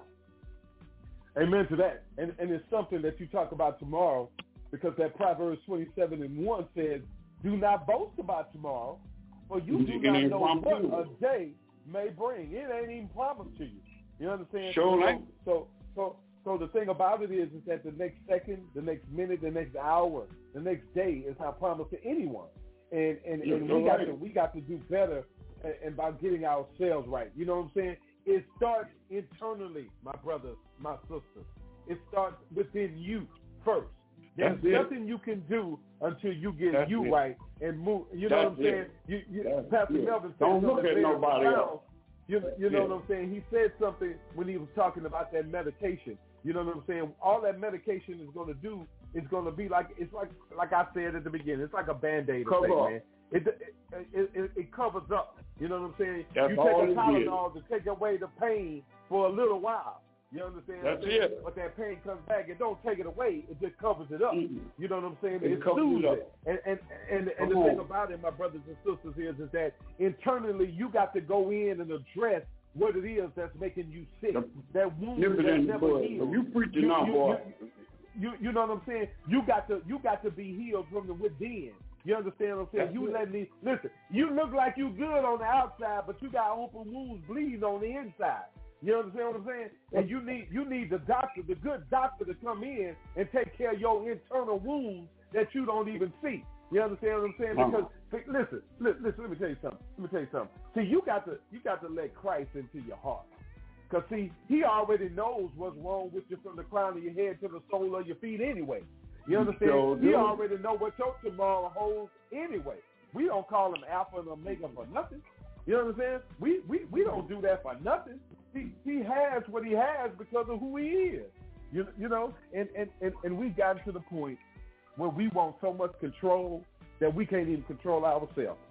Amen to that. And, and it's something that you talk about tomorrow, because that Proverbs twenty-seven and one says, do not boast about tomorrow, for you do not know what a day may bring. It ain't even promised to you. You understand? Sure. So, so, so, so the thing about it is, is that the next second, the next minute, the next hour, the next day is not promised to anyone. And and, and we got to we got to do better about getting ourselves right. You know what I'm saying? It starts internally, my brothers, my sisters. It starts within you first. There's That's nothing it. you can do until you get That's you it. right and move. You know That's what I'm saying? You, you, Pastor it. Melvin said Don't look at nobody else. You, you know yeah. what I'm saying? He said something when he was talking about that medication. You know what I'm saying? All that medication is going to do is going to be like, it's like like I said at the beginning, it's like a Band-Aid Cover thing, up. man. It, it, it, it, it covers up. You know what I'm saying? That's you all take a Tylenol to take away the pain for a little while. You understand? That's what it. But that pain comes back. It don't take it away. It just covers it up. Mm-hmm. You know what I'm saying? It, it covers it up. It. And, and, and, and the on. thing about it, my brothers and sisters, is, is that internally you got to go in and address what it is that's making you sick. The, that wound that never healed. You preaching you, now, you, boy. You, you, you know what I'm saying? You got to you got to be healed from the within. You understand what I'm saying? That's you it. let me listen. You look like you good on the outside, but you got open wounds bleeding on the inside. You understand what I'm saying? And you need you need the doctor, the good doctor, to come in and take care of your internal wounds that you don't even see. You understand what I'm saying? Because uh-huh. listen, listen, listen, let me tell you something. Let me tell you something. See, you got to you got to let Christ into your heart. Because, see, he already knows what's wrong with you from the crown of your head to the sole of your feet anyway. You understand? So he already know what your tomorrow holds anyway. We don't call him Alpha and Omega for nothing. You understand? We we, we don't do that for nothing. He he has what he has because of who he is. You you know, and, and, and, and we've gotten to the point where we want so much control that we can't even control ourselves.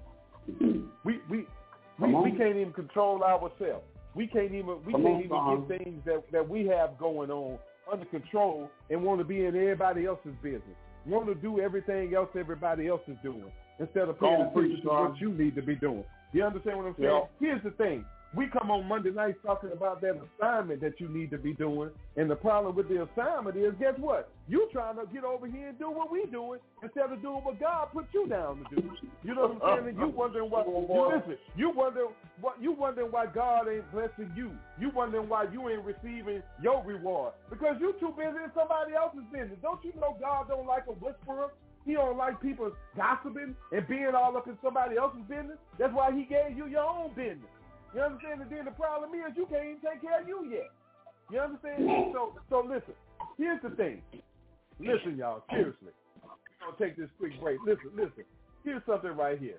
We we we, we can't even control ourselves. We can't even we Come can't on, even get things that, that we have going on under control and want to be in everybody else's business. want to do everything else everybody else is doing instead of paying attention to what you need to be doing. You understand what I'm saying? Yeah. Here's the thing. We come on Monday nights talking about that assignment that you need to be doing, and the problem with the assignment is, guess what? You trying to get over here and do what we doing instead of doing what God put you down to do. You know what I'm saying? And you wondering why? You listen. You wonder what? You wondering why God ain't blessing you? You wondering why you ain't receiving your reward because you too busy in somebody else's business. Don't you know God don't like a whisperer? He don't like people gossiping and being all up in somebody else's business. That's why he gave you your own business. You understand? And then the problem is you can't even take care of you yet. You understand? So so listen, here's the thing. Listen, y'all, seriously. We're going to take this quick break. Listen, listen. Here's something right here.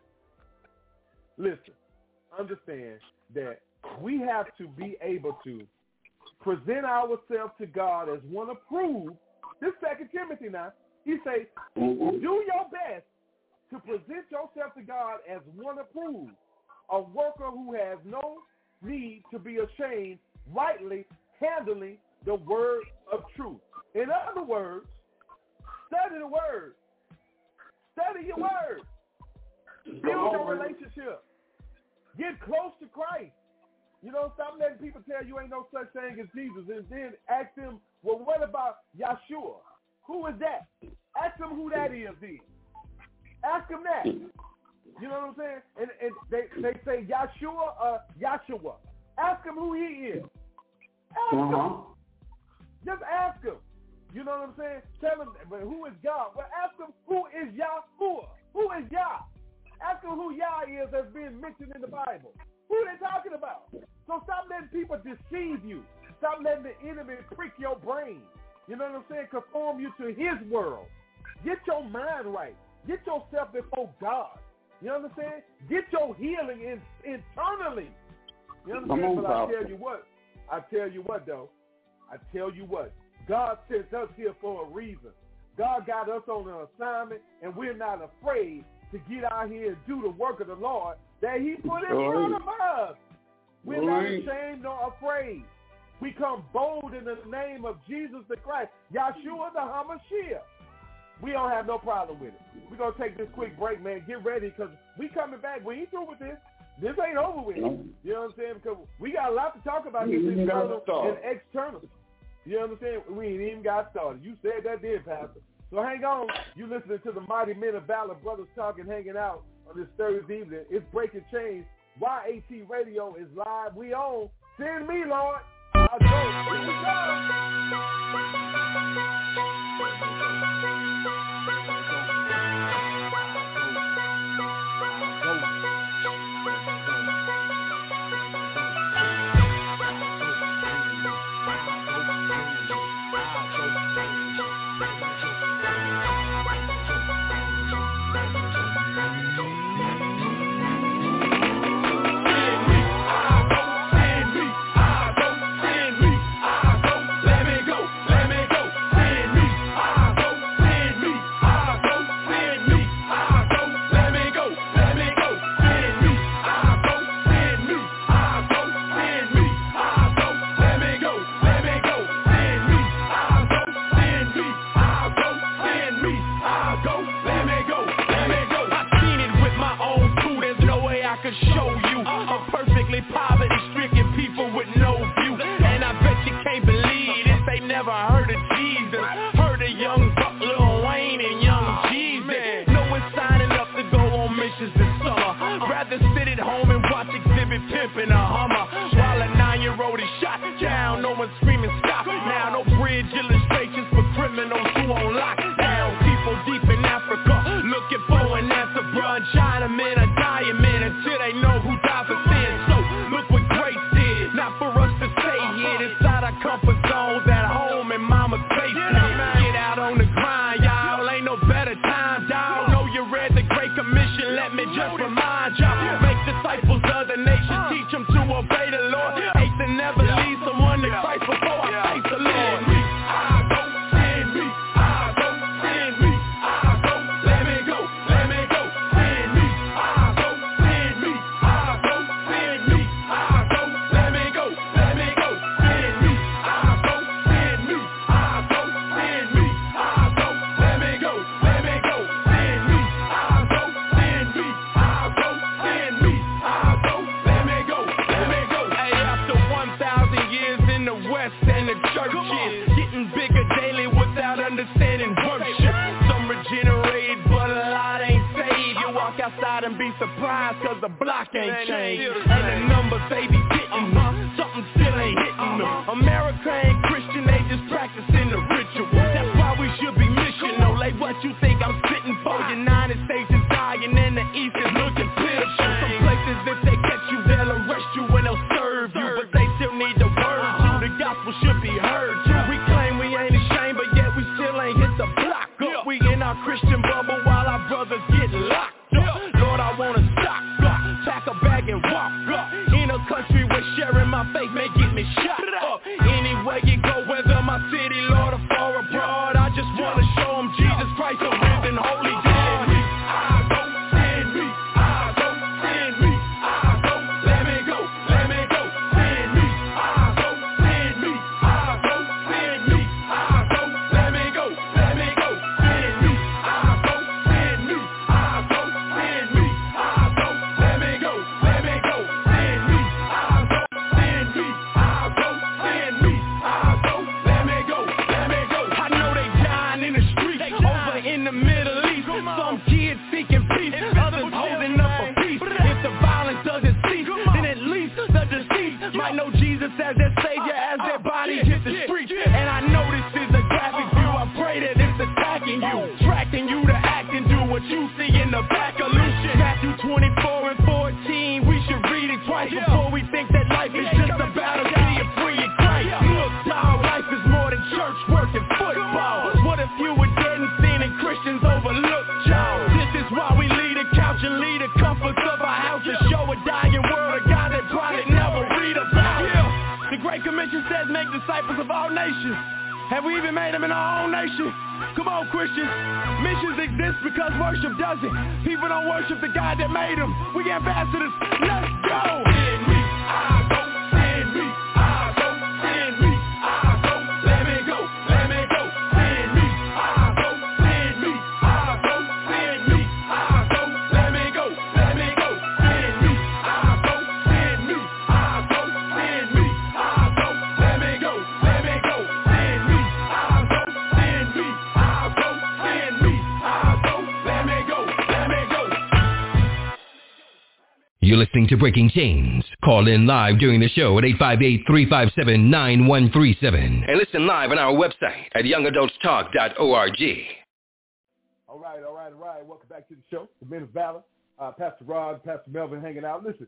Listen, understand that we have to be able to present ourselves to God as one approved. This Second Timothy now, he say, do your best to present yourself to God as one approved, a worker who has no need to be ashamed, rightly handling the word of truth. In other words, study the word. Study your word. Build your relationship. Get close to Christ. You know, stop letting people tell you ain't no such thing as Jesus. And then ask them, well, what about Yeshua? Who is that? Ask them who that is then. Ask them that. You know what I'm saying? And, and they, they say Yeshua or Yahshua. Ask him who he is. Ask uh-huh. him. Just ask him. You know what I'm saying? Tell him, but who is God? Well, ask him who is Yahuwah. Who is Yah? Ask him who Yah is that's being mentioned in the Bible. Who are they talking about? So stop letting people deceive you. Stop letting the enemy prick your brain. You know what I'm saying? Conform you to his world. Get your mind right. Get yourself before God. You understand? Get your healing in, internally. You understand? But I tell you what. I tell you what, though. I tell you what. God sent us here for a reason. God got us on an assignment, and we're not afraid to get out here and do the work of the Lord that he put in front of us. We're not ashamed nor afraid. We come bold in the name of Jesus the Christ, Yeshua the HaMashiach. We don't have no problem with it. We're going to take this quick break, man. Get ready because we coming back. We ain't through with this. This ain't over with. You know what I'm saying? Because we got a lot to talk about this internal and external. You understand? We ain't even got started. You said that did, Pastor. So hang on. You listening to the Mighty Men of Valor, Brothers Talking, hanging out on this Thursday evening. It's Breaking Chains. Y A T Radio is live. We on. Send me, Lord. I'll go. Here we go. Let me just remind y'all, make disciples of the nation, teach them to obey. outside and be surprised cause the block ain't changed. And the numbers they be getting, something still ain't hitting them. America ain't Christian, they just practicing the ritual. That's why we should be missional. Like what you think I'm spitting for? United States is dying and the East is looking pitiful. Some places if they catch you, they'll arrest you and they'll serve you, but they still need the word too. The gospel should be heard too. We claim we ain't ashamed, but yet we still ain't hit the block up. We in our Christian bubble while our brothers get locked up. Lord, I wanna stock up, pack a bag and walk up. In a country where sharing my faith may get me shot up. Anywhere you go, whether my city, Lord, or far abroad, I just wanna show them Jesus Christ, the risen holy God. As their savior, as their body hit the street. And I know this is a graphic view. I pray that it's attacking you, tracking you to act and do what you see in the back of Lucian. Matthew twenty-four and fourteen, we should read it twice before we think that life is just about us being free in Christ. Look, dog, life is more than church, work, and football. What if you were dead and sin and Christians overlooked y'all? This is why we lead a couch and lead the comforts of our house and show a dying world a God that probably never read about. The Great Commission says make disciples of all nations. Have we even made them in our own nation? Come on, Christians. Missions exist because worship doesn't. People don't worship the God that made them. We ambassadors. Let's go. Send me, I go. Send me, I go. Send me, I go. Let me go. Let me go. Send me, I go. Send me, I go. Send me, I go. Let me go. Let me go. Send me, I go. Send me, I go. Send me. You're listening to Breaking Chains. Call in live during the show at eight five eight, three five seven, nine one three seven. And listen live on our website at young adults talk dot org. All right, all right, all right. Welcome back to the show. The Men of Valor. Uh, Pastor Rod, Pastor Melvin hanging out. Listen,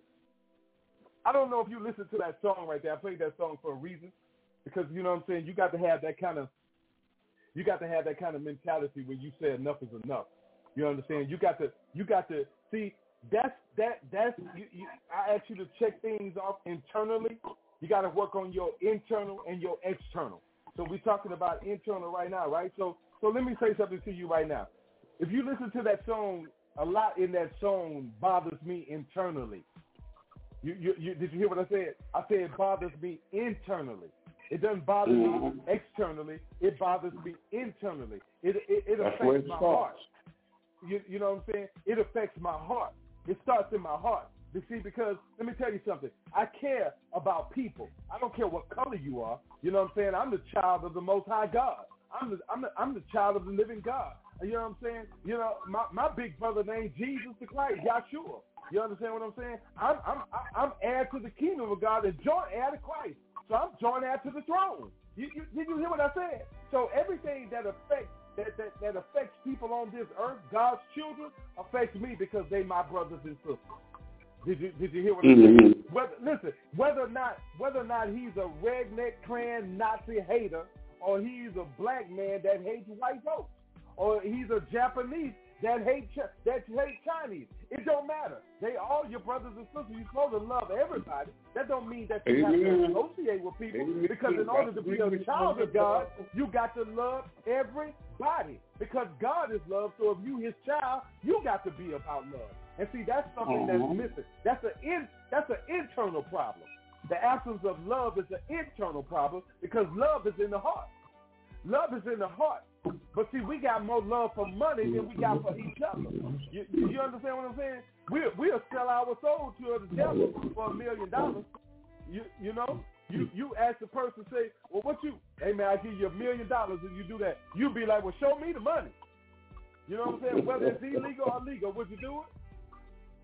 I don't know if you listened to that song right there. I played that song for a reason. Because, you know what I'm saying, you got to have that kind of, you got to have that kind of mentality when you say enough is enough. You understand? You got to, you got to, see, That's that. That's you, you, I ask you to check things off internally. You got to work on your internal and your external. So we're talking about internal right now, right? So, so let me say something to you right now. If you listen to that song, a lot in that song bothers me internally. You, you, you did you hear what I said? I said it bothers me internally. It doesn't bother me externally. It bothers me internally. It it, it affects my heart. You, you know what I'm saying? It affects my heart. It starts in my heart. You see, because let me tell you something. I care about people. I don't care what color you are. You know what I'm saying? I'm the child of the Most High God. I'm the I'm the, I'm the child of the living God. You know what I'm saying? You know, my, my big brother named Jesus the Christ, Yahshua. You understand what I'm saying? I'm I'm I'm heir to the kingdom of God and joint heir to Christ. So I'm joint heir to the throne. You, you, did you hear what I said? So everything that affects That, that, that affects people on this earth, God's children, affects me because they my brothers and sisters. Did you did you hear what mm-hmm. I said? Whether, listen, whether or not whether or not he's a redneck Klan Nazi hater, or he's a black man that hates white folks, or he's a Japanese that hates that hates Chinese, it don't matter. They all your brothers and sisters. You're supposed to love everybody. That don't mean that you Amen. have to associate with people, Amen. because in order to be a child of God, you got to love everybody, because God is love. So if you his child, you got to be about love. And see, that's something uh-huh. that's missing. That's an in, that's an internal problem. The absence of love is an internal problem because love is in the heart. Love is in the heart. But see, we got more love for money than we got for each other. You, you understand what I'm saying? We'll, we'll sell our soul to the devil for a million dollars. You you know? You you ask the person, say, well, what you, hey, man, I give you a million dollars and you do that. You be like, well, show me the money. You know what I'm saying? Whether it's illegal or legal, would you do it?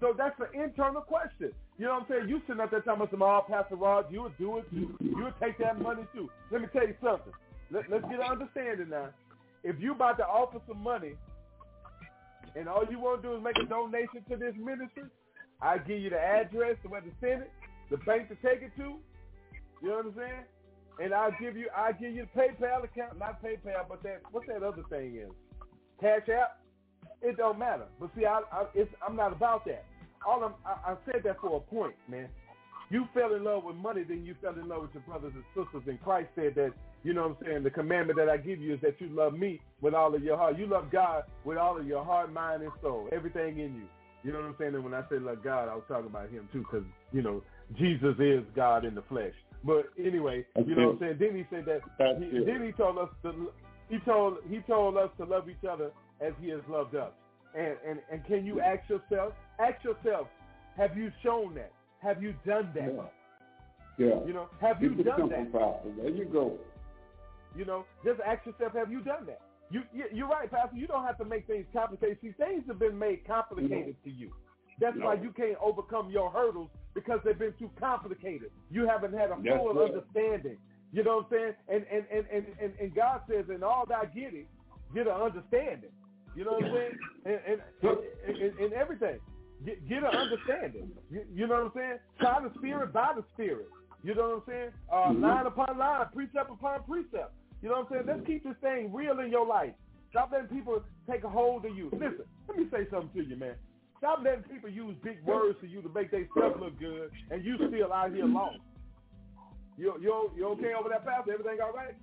So that's an internal question. You know what I'm saying? You sitting up there talking about some, oh, Pastor Rod, you would do it too. You would take that money too. Let me tell you something. Let, let's get an understanding now. If you about to offer some money and all you want to do is make a donation to this ministry, I give you the address to where to send it, the bank to take it to. You know what I'm saying? And I'll give you, I'll give you the PayPal account, not PayPal, but that, what's that other thing is? Cash App? It don't matter. But see, I, I, it's, I'm not about that. All I'm, I, I said that for a point, man. You fell in love with money, then you fell in love with your brothers and sisters. And Christ said that, you know what I'm saying, the commandment that I give you is that you love me with all of your heart. You love God with all of your heart, mind, and soul, everything in you. You know what I'm saying? And when I say love God, I was talking about him too, because, you know, Jesus is God in the flesh. But anyway, That's you know it. what I'm saying? Then he said that, he, then he told us to, he told, he told us to love each other as he has loved us. And, and, and can you ask yourself, ask yourself, have you shown that? Have you done that? Yeah. yeah. You know, have you it's done that? Pastor. There you go. You know, just ask yourself, have you done that? You, you're right, Pastor. You don't have to make things complicated. See, things have been made complicated no. to you. That's no. why you can't overcome your hurdles, because they've been too complicated. You haven't had a That's full right. understanding. You know what I'm saying? And and, and, and, and and God says, in all thy getting, get an understanding. You know what I'm saying? And and, and, and, and everything. Get, get an understanding. You, you know what I'm saying? Try the Spirit by the Spirit. You know what I'm saying? Uh, mm-hmm. Line upon line, precept upon precept. You know what I'm saying? Let's keep this thing real in your life. Stop letting people take a hold of you. Listen, let me say something to you, man. Stop letting people use big words to you to make their stuff look good, and you still out here lost. You you you okay over there, Pastor? Everything all right?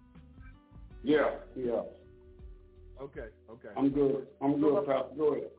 Yeah, yeah. Okay, okay. I'm good. I'm good, so, Pastor. Go ahead.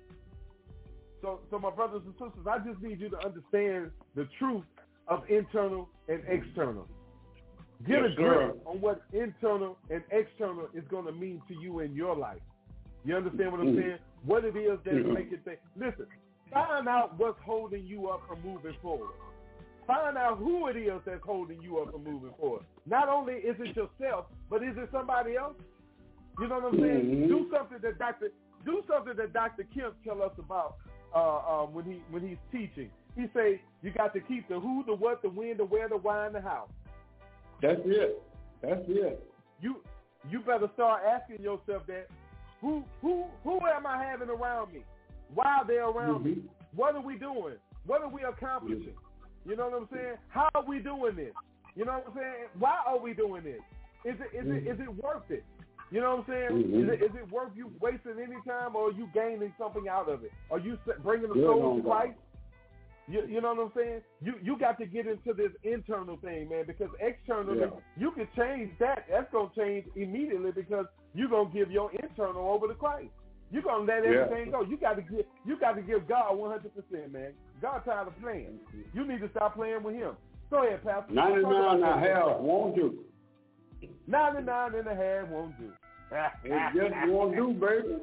So, so my brothers and sisters, I just need you to understand the truth of internal and external. Get yes, a grip sir. on what internal and external is going to mean to you in your life. You understand what I'm mm-hmm. saying? What it is that's mm-hmm. making things. Listen, find out what's holding you up from moving forward. Find out who it is that's holding you up from moving forward. Not only is it yourself, but is it somebody else? You know what I'm saying? Mm-hmm. Do something that Doctor Do something that Doctor Kemp tell us about uh, um, when he when he's teaching. He say you got to keep the who, the what, the when, the where, the why, and the how. That's it. That's it. You you better start asking yourself that. Who who who am I having around me? Why are they around mm-hmm. me? What are we doing? What are we accomplishing? Mm-hmm. You know what I'm saying? How are we doing this? You know what I'm saying? Why are we doing this? Is it is mm-hmm. it is it worth it? You know what I'm saying? Mm-hmm. Is it is it worth you wasting any time, or are you gaining something out of it? Are you bringing the soul to Christ? You, you know what I'm saying? You you got to get into this internal thing, man, because externally, yeah. you can change that. That's going to change immediately because you're going to give your internal over to Christ. You're going to let everything yeah. go. You got to give you got to give God one hundred percent, man. God tired of playing. You need to stop playing with him. Go ahead, Pastor. ninety-nine and a half won't do. ninety-nine and a half won't do. It just won't do, baby.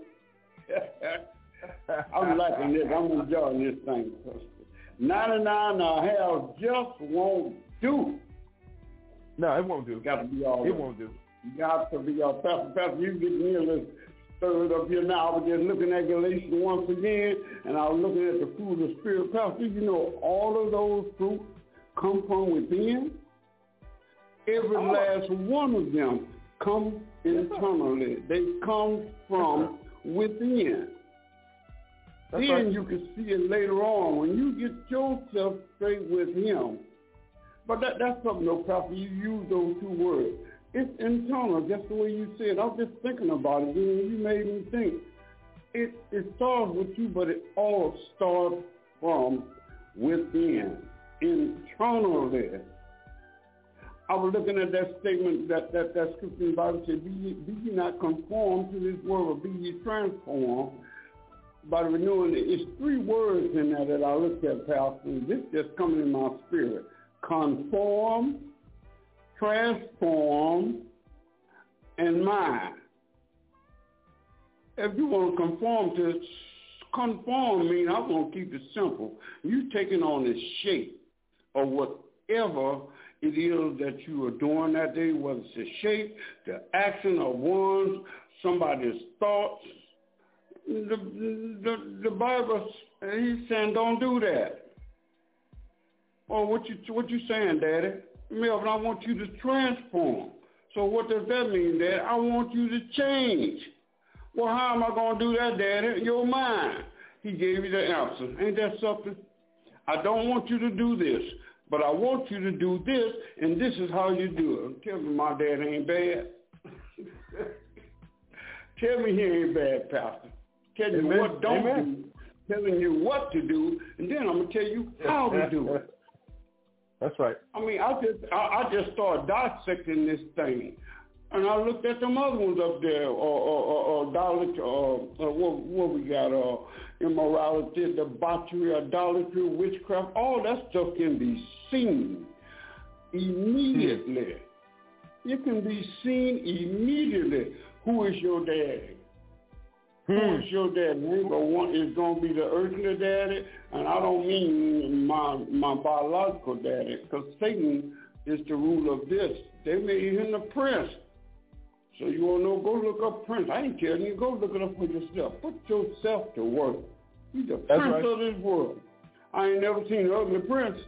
I'm liking this. I'm enjoying this thing. ninety-nine and a half just won't do. No, it won't do. It got to be all It right. won't do. You got to be all Pastor, Pastor, you get me a little stirred up here now. I was just looking at Galatians once again, and I was looking at the fruit of the Spirit. Pastor, you know, all of those fruits come from within. Every oh. last one of them come internally. They come from within. That's then right. you can see it later on when you get yourself straight with him. But that, that's something, though, Pastor. You use those two words. It's internal, just the way you said. I was just thinking about it, and you made me think. It, it starts with you, but it all starts from within, internally. I was looking at that statement, that, that, that scripture in the Bible said, be ye, be ye not conformed to this world, but be ye transformed by the renewing. It's three words in there that I looked at, Pastor, and this just coming in my spirit. Conform, transform, and mind. If you want to conform to, conform means I'm going to keep it simple. You taking on the shape of whatever it is that you are doing that day, whether it's the shape, the action of one's, somebody's thoughts, the, the, the Bible, he's saying don't do that. Or what you what you saying, Daddy? Melvin, I want you to transform. So what does that mean, Daddy? I want you to change. Well, how am I going to do that, Daddy? Your mind. He gave you the answer. Ain't that something? I don't want you to do this, but I want you to do this, and this is how you do it. Tell me my dad ain't bad. Tell me he ain't bad, Pastor. Tell you Amen. what don't Amen. do, telling you what to do, and then I'm going to tell you how to do it. That's right. I mean, I just I, I just started dissecting this thing. And I looked at them other ones up there, or, or, or, or idolatry, or, or what, what we got, uh, immorality, debauchery, idolatry, witchcraft. All that stuff can be seen immediately. Hmm. It can be seen immediately. Who is your daddy? Hmm. Who is your daddy? Number one is going to be the earthly daddy, and I don't mean my my biological daddy, because Satan is the ruler of this. They made him the prince. So you want to know, go look up Prince. I ain't telling you, go look it up for yourself. Put yourself to work. He's the That's prince right. of this world. I ain't never seen an ugly prince.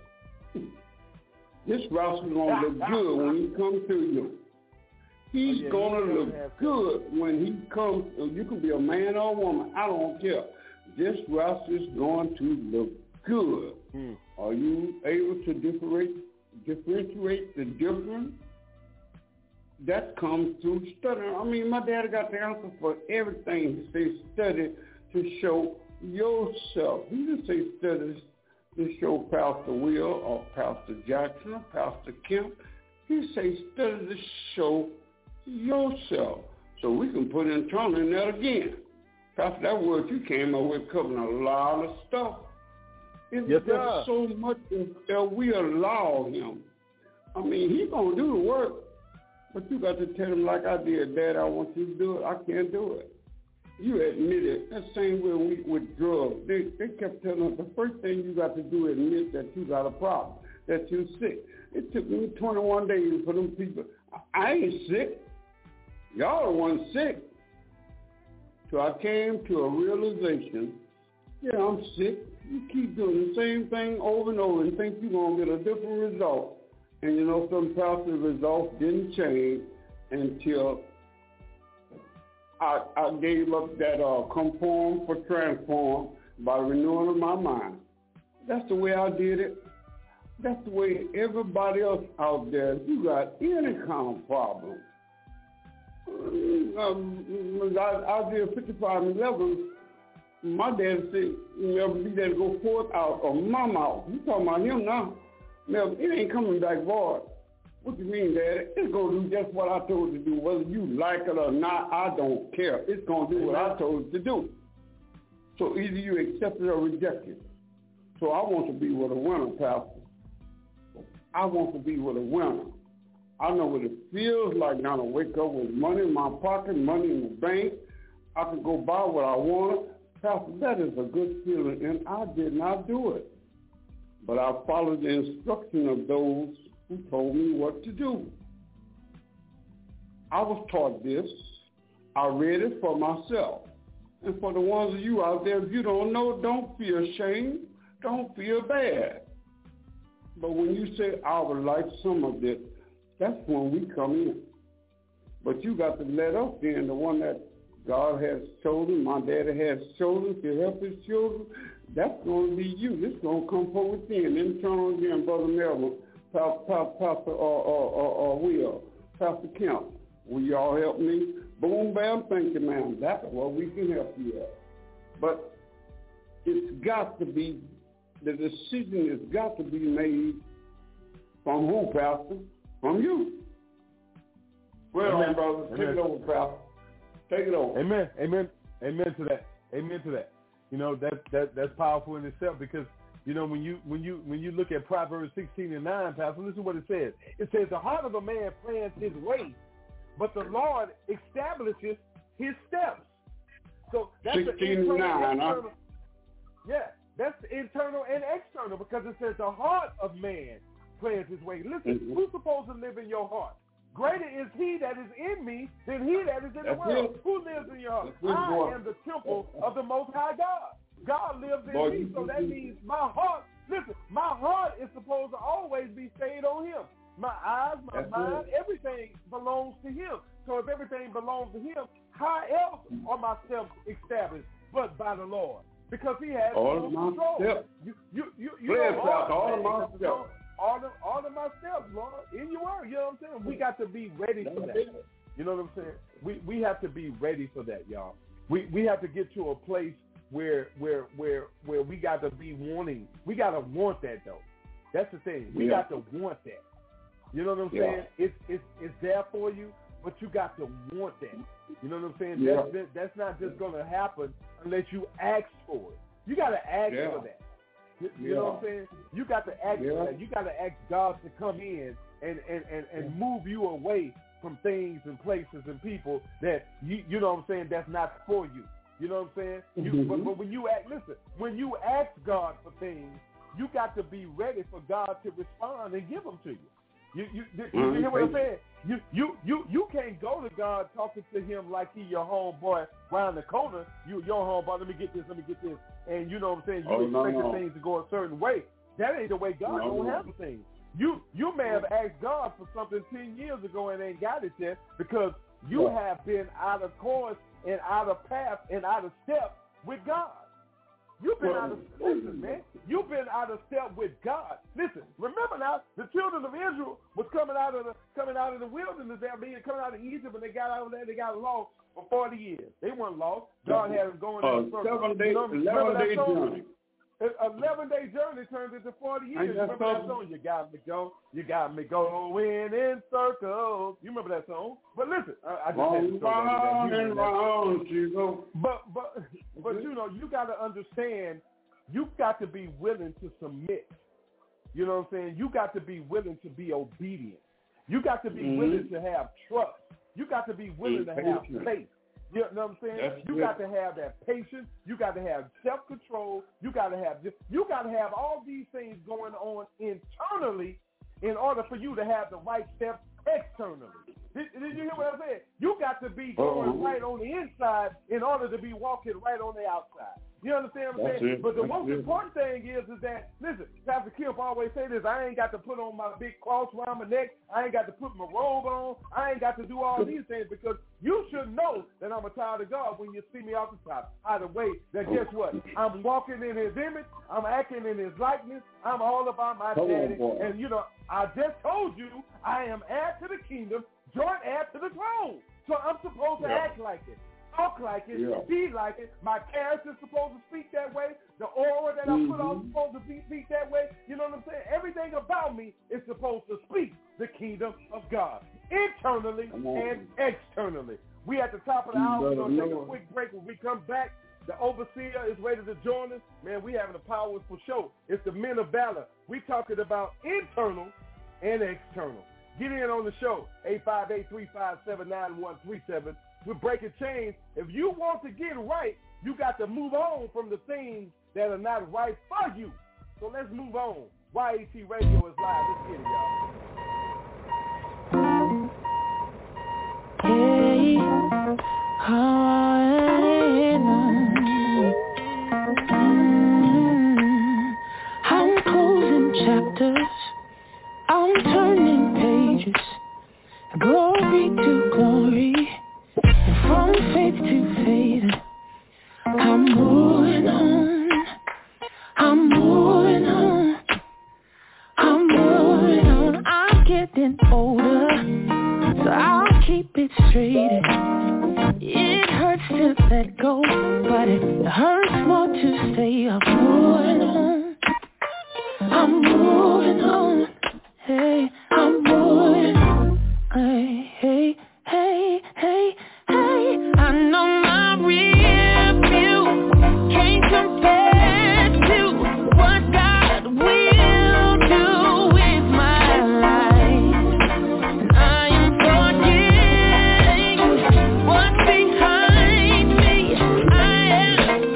This rascal's going to look good when he comes to you. He's oh, yeah, going to look good when he comes. You can be a man or a woman. I don't care. This rascal's going to look good. Hmm. Are you able to differentiate, differentiate the difference? That comes through studying. I mean, my dad got the answer for everything. He says study to show yourself. He didn't say study to show Pastor Will or Pastor Jackson or Pastor Kemp. He says study to show yourself. So we can put internal in that again. Pastor, that word you came up with covering a lot of stuff. It's yes, just sir. so much that we allow him. I mean, he's going to do the work. But you got to tell him like I did, Dad, I want you to do it. I can't do it. You admit it. That same way we, with drugs. They, they kept telling us the first thing you got to do is admit that you got a problem, that you're sick. It took me twenty-one days for them people. I ain't sick. Y'all the ones sick. So I came to a realization, yeah, I'm sick. You keep doing the same thing over and over and think you're going to get a different result. And you know, some positive results didn't change until I, I gave up that uh, conform for transform by renewing of my mind. That's the way I did it. That's the way everybody else out there, if you got any kind of problem. Um, I, I did fifty-five and eleven. My dad said, you know, be there to go forth out of my mouth. You talking about him now. Now, it ain't coming back void. What you mean, Daddy? It's going to do just what I told it to do. Whether you like it or not, I don't care. It's going to do what I told it to do. So either you accept it or reject it. So I want to be with a winner, Pastor. I want to be with a winner. I know what it feels like now to wake up with money in my pocket, money in the bank. I can go buy what I want. Pastor, that is a good feeling, and I did not do it. But I followed the instruction of those who told me what to do. I was taught this. I read it for myself. And for the ones of you out there, if you don't know, don't feel ashamed. Don't feel bad. But when you say, I would like some of this, that's when we come in. But you got to let us in, the one that God has chosen, my daddy has chosen to help his children. That's going to be you. This is going to come from within. Internal again, Brother Melvin, Pastor, Pastor or, or, or, or Will, Pastor Kemp. Will y'all help me? Boom, bam, thank you, ma'am. That's what we can help you at. But it's got to be, the decision has got to be made from who, Pastor? From you. Well, Amen. brother, take Amen. it over, Pastor. Take it over. Amen. Amen. Amen to that. Amen to that. You know, that that that's powerful in itself because, you know, when you when you when you look at Proverbs sixteen and nine, Pastor, listen to what it says. It says the heart of a man plans his way, but the Lord establishes his steps. So that's sixteen and nine, huh? Yeah, that's internal and external because it says the heart of man plans his way. Listen, mm-hmm. Who's supposed to live in your heart? greater is he that is in me than he that is in the That's world. it. Who lives in your heart? That's it, I boy. am the temple of the Most High God. God lives in Boy, me, you- so that means my heart, listen, my heart is supposed to always be stayed on him. My eyes, my That's mind, it. everything belongs to him. So if everything belongs to him, how else are my steps established but by the Lord? Because he has All full of my control. steps. You, you, you, you Clear know, steps, all of man, my steps. all of, all of my steps, Lord, in your word. You know what I'm saying? We got to be ready for that. You know what I'm saying? We we have to be ready for that, y'all. We we have to get to a place where where where where we got to be wanting. We got to want that though. That's the thing. We Yeah. got to want that. You know what I'm Yeah. saying? It's it's it's there for you, but you got to want that. You know what I'm saying? Yeah. That's that's not just gonna happen unless you ask for it. You got to ask Yeah. for that. You, you Yeah. know what I'm saying? You got to ask Yeah. for that. You got to ask God to come in and, and, and, and move you away from things and places and people that you you know what I'm saying, that's not for you. You know what I'm saying? You, Mhm. but, but when you ask, listen, when you ask God for things, you got to be ready for God to respond and give them to you. You you, you, you hear what I'm saying? You you you you can't go to God talking to him like he your homeboy round the corner. You your homeboy. Let me get this. Let me get this. And you know what I'm saying? You Oh, no, expecting no. things to go a certain way. That ain't the way God No, gonna no. handle things. You you may have asked God for something ten years ago and ain't got it yet because you Yeah. have been out of course and out of path and out of step with God. You've been Well, out of listen, man. You've been out of step with God. Listen, remember now, the children of Israel was coming out of the coming out of the wilderness. They were coming out of Egypt, and they got out there. They got lost for forty years. They weren't lost. God had them going in a Uh, circle. seven day, You know, remember eleven that day song? journey. An eleven-day journey turns into forty years. Ain't that Remember that something? song? You got me go, you got me going in circles. You remember that song? But listen, I, I just had to Round, throw that in there. round, You and remember that. round she go. But but but you know, you got to understand, you've got to be willing to submit. You know what I'm saying? You got to be willing to be obedient. You got to be Mhm. willing to have trust. You got to be willing to have Patience. faith. You know what I'm saying? That's you good. got to have that patience. You got to have self-control. You got to have you got to have all these things going on internally in order for you to have the right steps externally. Did, did you hear what I said? You got to be going Uh-huh. right on the inside in order to be walking right on the outside. You understand what I'm That's saying? it. But the That's most it. important thing is, is that, listen, Pastor Kemp always say this, I ain't got to put on my big cross around my neck. I ain't got to put my robe on. I ain't got to do all these things because you should know that I'm a child of God when you see me off the top. Either way, that guess what? I'm walking in his image. I'm acting in his likeness. I'm all about my Come on, daddy. boy. And, you know, I just told you I am heir to the kingdom, joint heir to the throne. So I'm supposed to Yeah. act like it. Talk like it, Yeah. be like it. My character's supposed to speak that way. The aura that I put on is Mhm. supposed to be, speak that way. You know what I'm saying? Everything about me is supposed to speak the kingdom of God, internally Come on. and externally. We at the top of the You hour. We're better going to take know a it. quick break. When we come back, the overseer is ready to join us. Man, we having a powerful show. It's the Men of Valor. We talking about internal and external. Get in on the show, eight five eight, three five seven, nine one three seven. We're breaking chains. If you want to get right, you got to move on from the things that are not right for you. So let's move on. Y A T Radio is live. Let's get it, y'all. Hey, mm, I'm closing chapters, I'm turning pages, glory to glory, and from faith to faith, I'm moving on, I'm moving on, I'm moving on, I'm getting older, so I'll keep it straight. It hurts to let go, but it hurts more to stay. I'm moving on, I'm moving on, hey, I'm moving on, hey, hey, hey, hey, hey. I know my real view can't compare to what God will do with my life. And I am forgetting what's behind me. I am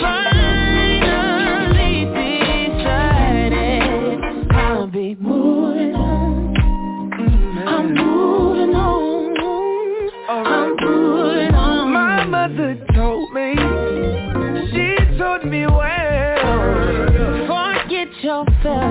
finally decided I'll be moving on. I'm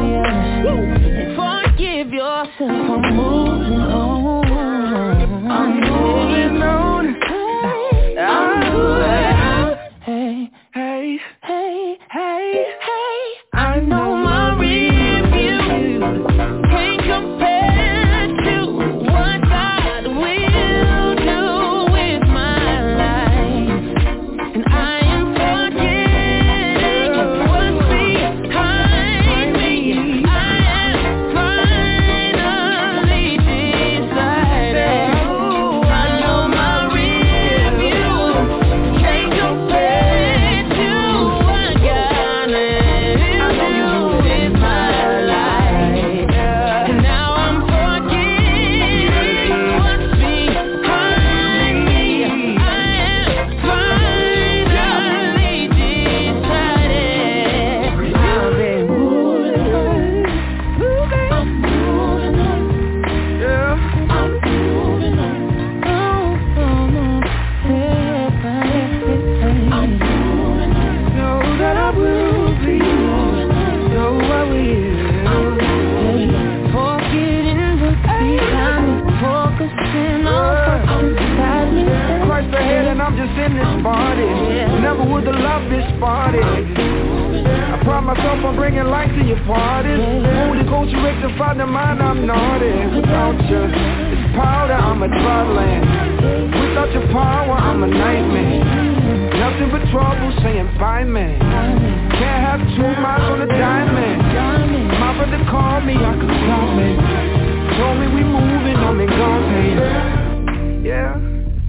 be honest and forgive yourself for moving on. I'm moving on. I'm moving on. Hey, hey, hey, hey, hey. I know my review can't compare to what God will do with my life, and I am forgetting what's behind me. I am finally decided. I know my review can't compare to what God will do with my life, and now I'm forgetting what's behind me. I am finally decided. I've been moving on, I'm moving on, yeah, I'm moving on, oh, oh, oh, hey, hey, hey, I'm moving on, know that I will be moving on, know I will, hey, forgetting what's behind me, focusing on what's inside me. Christ ahead and I'm just in this party. Never would have loved this party. I pride myself on bringing light to your parties. Holy Ghost, you rectify the mind, I'm naughty. Without you, it's powder, I'm a dry land. Without your power, I'm a nightmare. Nothing but trouble saying bye, man. Can't have two miles on a diamond. My brother called me, I could call me. Told me we moving, I'm in God's hand. Yeah.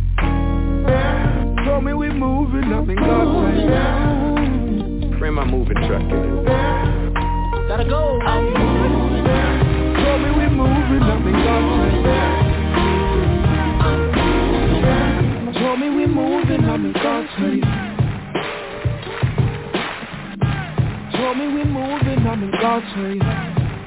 Told me we moving, I'm in God's hand. Bring my moving truck in. Gotta go. Told me we moving, I'm in God's hand. Told me we moving, I'm in God's hand. Told me we moving, I'm in God's hand.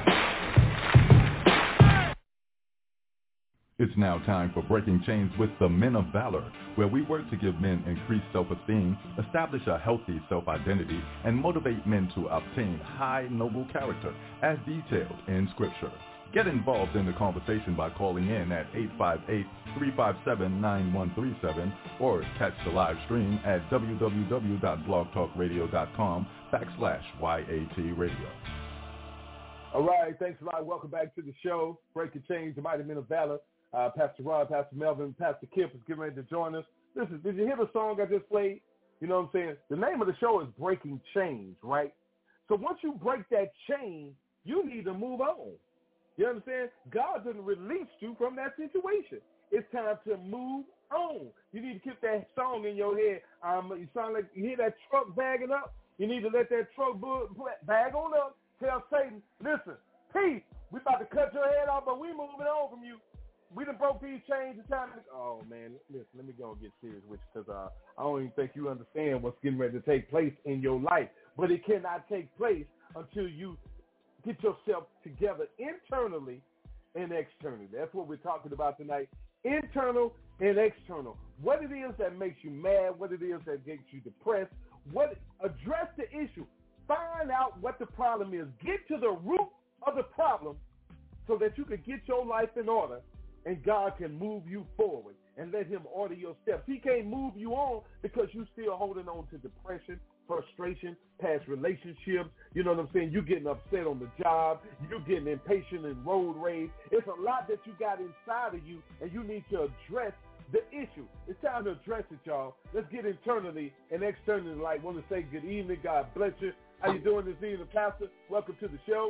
It's now time for Breaking Chains with the Men of Valor, where we work to give men increased self-esteem, establish a healthy self-identity, and motivate men to obtain high, noble character, as detailed in Scripture. Get involved in the conversation by calling in at eight five eight, three five seven, nine one three seven or catch the live stream at www.blogtalkradio.com backslash YAT radio. All right, thanks a lot. Welcome back to the show, Breaking Chains, the Mighty Men of Valor. Uh, Pastor Rod, Pastor Melvin, Pastor Kip is getting ready to join us. Listen, did you hear the song I just played? You know what I'm saying? The name of the show is Breaking Chains, right? So once you break that chain, you need to move on. You understand? God didn't release you from that situation. It's time to move on. You need to keep that song in your head. Um, you sound like you hear that truck bagging up. You need to let that truck bag on up. Tell Satan, listen, peace. We about to cut your head off, but we moving on from you. We done broke these chains. It's time to, oh, man, listen, let me go and get serious with you because uh, I don't even think you understand what's getting ready to take place in your life. But it cannot take place until you get yourself together internally and externally. That's what we're talking about tonight, internal and external. What it is that makes you mad, what it is that gets you depressed, what address the issue. Find out what the problem is. Get to the root of the problem so that you can get your life in order and God can move you forward and let him order your steps. He can't move you on because you're still holding on to depression, frustration, past relationships. You know what I'm saying? You're getting upset on the job. You're getting impatient in road rage. It's a lot that you got inside of you, and you need to address the issue. It's time to address it, y'all. Let's get internally and externally. Like, want to say good evening. God bless you. How you doing this evening, Pastor? Welcome to the show.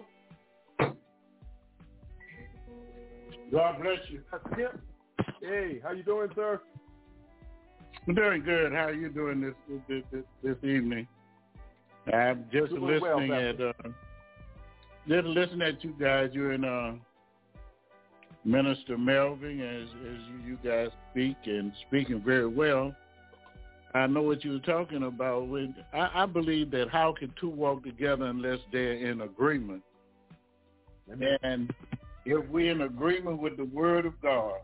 God bless you. Hey, how you doing, sir? I'm doing good. How are you doing this this, this, this evening? I'm just doing listening well, at uh, just listening at you guys. You and uh, Minister Melvin, as as you, you guys speak and speaking very well. I know what you were talking about. When I, I believe that how can two walk together unless they're in agreement? Amen. And if we're in agreement with the Word of God,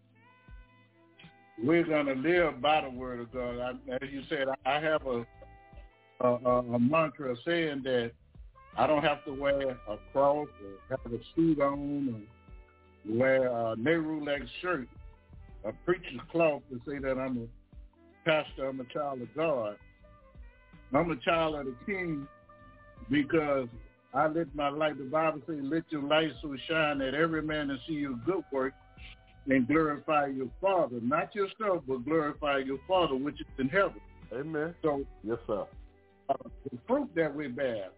we're going to live by the Word of God. I, as you said, I have a, a, a mantra saying that I don't have to wear a cross or have a suit on or wear a Nehru-like shirt, a preacher's cloth to say that I'm a pastor, I'm a child of God. I'm a child of the King because I let my light, the Bible says, let your light so shine that every man will see your good work and glorify your Father. Not yourself, but glorify your Father, which is in heaven. Amen. So, yes, sir. Uh, the fruit that we bear,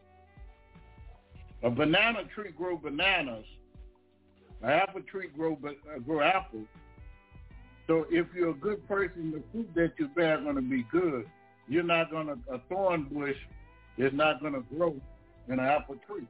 a banana tree grow bananas, an apple tree grow, uh, grow apples. So if you're a good person, the fruit that you bear is going to be good. You're not going to, a thorn bush is not going to grow in an apple tree.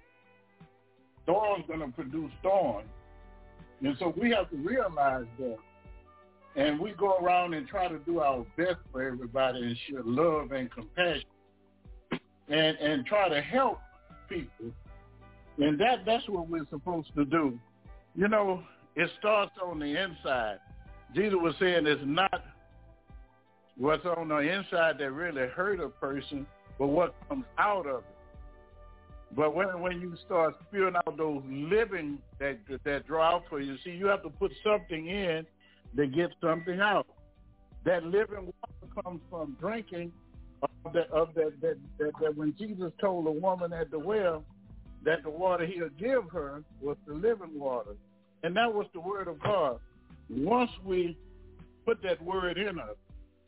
Thorns going to produce thorns. And so we have to realize that. And we go around and try to do our best for everybody and show love and compassion and, and try to help people. And that that's what we're supposed to do. You know, it starts on the inside. Jesus was saying it's not what's on the inside that really hurt a person, but what comes out of it. But when when you start spewing out those living that that draw out for you, see, you have to put something in to get something out. That living water comes from drinking of that of that that, that, that when Jesus told the woman at the well that the water he'll give her was the living water. And that was the word of God. Once we put that word in us,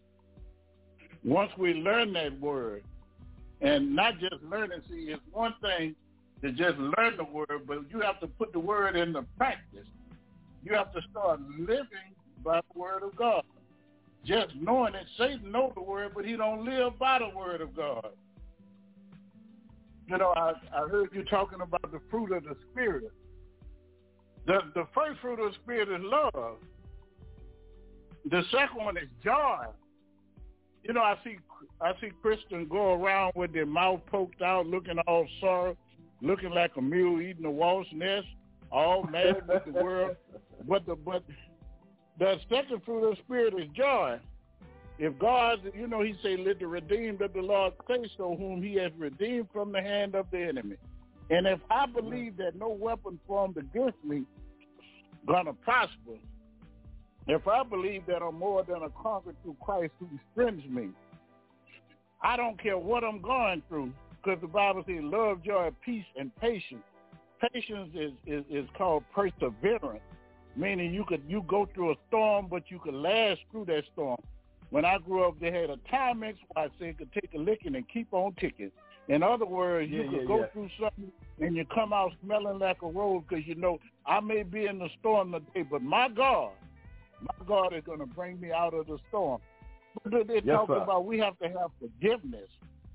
once we learn that word, and not just learn it, see, it's one thing to just learn the word, but you have to put the word into practice. You have to start living by the word of God. Just knowing it, Satan knows the word, but he don't live by the word of God. You know, I, I heard you talking about the fruit of the Spirit. The, the first fruit of the Spirit is love. The second one is joy. You know, I see I see Christians go around with their mouth poked out, looking all sorry, looking like a mule eating a wasp nest, all mad with the world. But the but the second fruit of the Spirit is joy. If God, you know, he say, let the redeemed of the Lord say so, whom he has redeemed from the hand of the enemy. And if I believe that no weapon formed against me gonna prosper, if I believe that I'm more than a conqueror through Christ who strengthens me, I don't care what I'm going through, because the Bible says love, joy, peace, and patience. Patience is, is, is called perseverance, meaning you could you go through a storm, but you could last through that storm. When I grew up, they had a Timex where I said could take a licking and keep on ticking. In other words, you yeah, could yeah, go yeah. through something and you come out smelling like a rose because you know I may be in the storm today, but my God, my God is going to bring me out of the storm. But they Yes, talk sir. about we have to have forgiveness.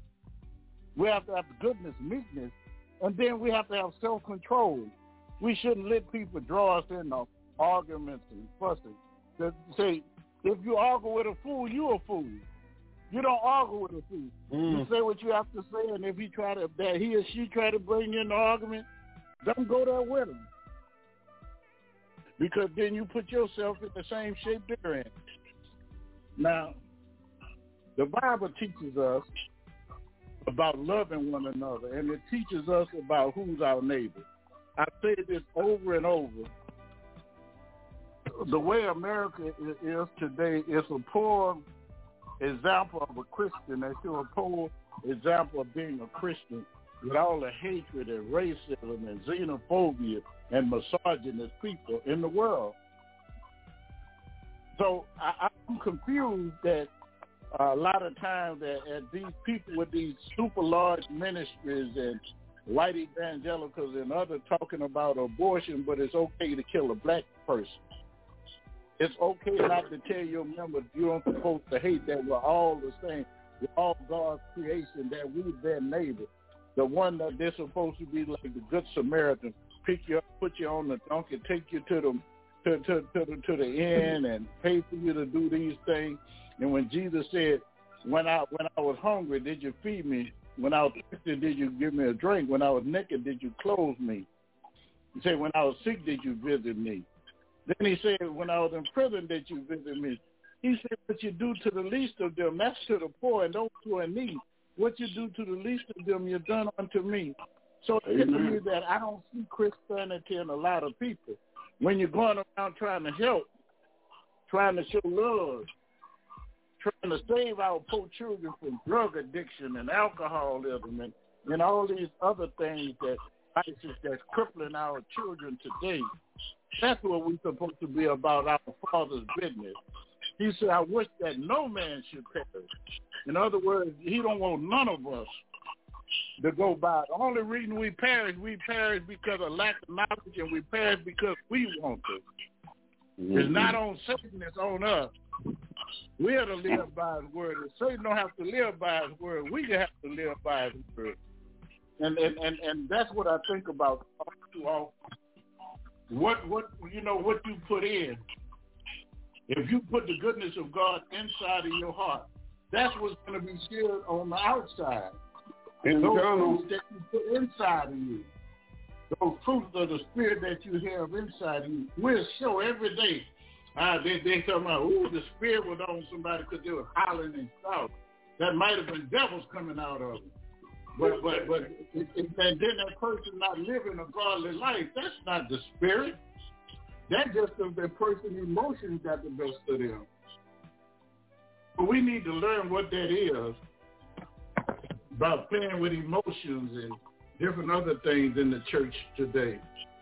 We have to have goodness, meekness, and then we have to have self-control. We shouldn't let people draw us into arguments and fussing. To say, if you argue with a fool, you're a fool. You don't argue with a fool. Mm. You say what you have to say, and if he try to, that he or she try to bring you in the argument, don't go there with him. Because then you put yourself in the same shape they're in. Now, the Bible teaches us about loving one another, and it teaches us about who's our neighbor. I say this over and over. The way America is today is a poor example of a Christian. They show a poor example of being a Christian with all the hatred and racism and xenophobia and misogynist people in the world. So I, I'm confused that uh, a lot of times that, that these people with these super large ministries and white evangelicals and others talking about abortion, but it's okay to kill a black person. It's okay not to tell your members you aren't supposed to hate, that we're all the same. We're all God's creation, that we're their neighbor. The one that they're supposed to be like the Good Samaritan, pick you up, put you on the donkey, take you to the to, to, to, the, to the inn and pay for you to do these things. And when Jesus said, when I when I was hungry, did you feed me? When I was thirsty, did you give me a drink? When I was naked, did you clothe me? He said, when I was sick, did you visit me? Then he said, when I was in prison, did you visit me? He said, what you do to the least of them, that's to the poor and those who are in need. What you do to the least of them, you've done unto me. So it's to me that I don't see Christianity in a lot of people. When you're going around trying to help, trying to show love, trying to save our poor children from drug addiction and alcoholism and, and all these other things that vices that's crippling our children today, that's what we're supposed to be about, our Father's business. He said, I wish that no man should perish. In other words, he don't want none of us to go by. The only reason we perish, we perish because of lack of knowledge, and we perish because we want to. Mm-hmm. It's not on Satan, it's on us. We have to live by his word. If Satan don't have to live by his word, we have to live by his word. And and, and, and that's what I think about too often. What what you know what you put in. If you put the goodness of God inside of your heart, that's what's going to be shared on the outside. And those fruits that you put inside of you, those fruits of the spirit that you have inside of you, will show every day. Uh, they they talking about, oh, the spirit was on somebody because they were hollering and shouting. That might have been devils coming out of them. But but but it, it, and then that person not living a godly life, that's not the spirit. That just is the person's emotions got the best of them. But we need to learn what that is about playing with emotions and different other things in the church today.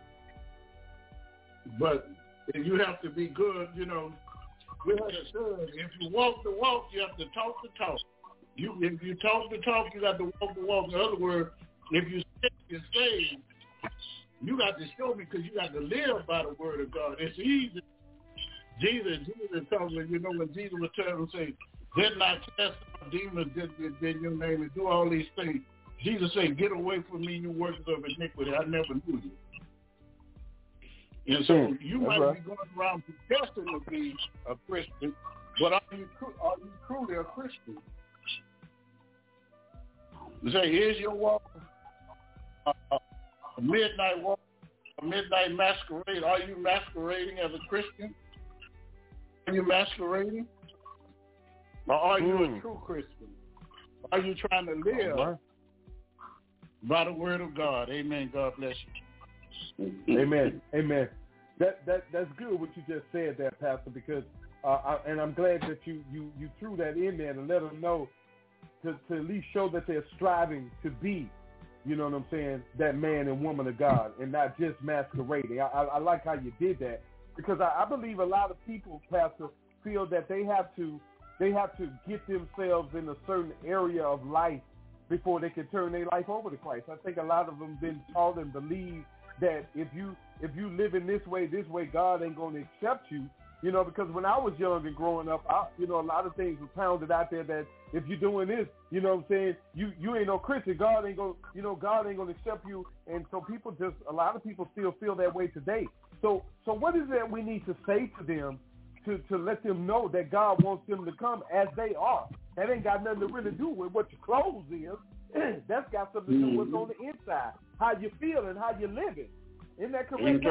But if you have to be good, you know, we had a saying, if you walk the walk, you have to talk the talk. You, if you talk the talk, you got to walk the walk. In other words, if you say you're saved, you got to show me because you got to live by the word of God. It's easy. Jesus, Jesus told me, you know, when Jesus was telling him, say, did not cast out demons, did, did, did your name, and do all these things. Jesus said, get away from me, you workers of iniquity. I never knew you. And so mm, you might right. be going around professing to be a Christian, but are you, are you truly a Christian? Say, here's your walk, uh, a midnight walk, a midnight masquerade. Are you masquerading as a Christian? Are you masquerading? Or are you mm. a true Christian? Are you trying to live right. by the word of God? Amen. God bless you. Amen. Amen. That that that's good what you just said there, Pastor, because uh, I, and I'm glad that you, you, you threw that in there to let them know to, to at least show that they're striving to be, you know what I'm saying, that man and woman of God and not just masquerading. I, I, I like how you did that because I, I believe a lot of people, Pastor, feel that they have to they have to get themselves in a certain area of life before they can turn their life over to Christ. I think a lot of them been taught and believe that if you if you live in this way, this way, God ain't going to accept you. You know, because when I was young and growing up, I, you know, a lot of things were pounded out there that if you're doing this, you know what I'm saying, you, you ain't no Christian. God ain't going, you know, God ain't going to accept you. And so people just, a lot of people still feel that way today. So so what is it we need to say to them to, to let them know that God wants them to come as they are? That ain't got nothing to really do with what your clothes is. That's got something to do with what's on the inside, how you feel and how you're living. Isn't that correct?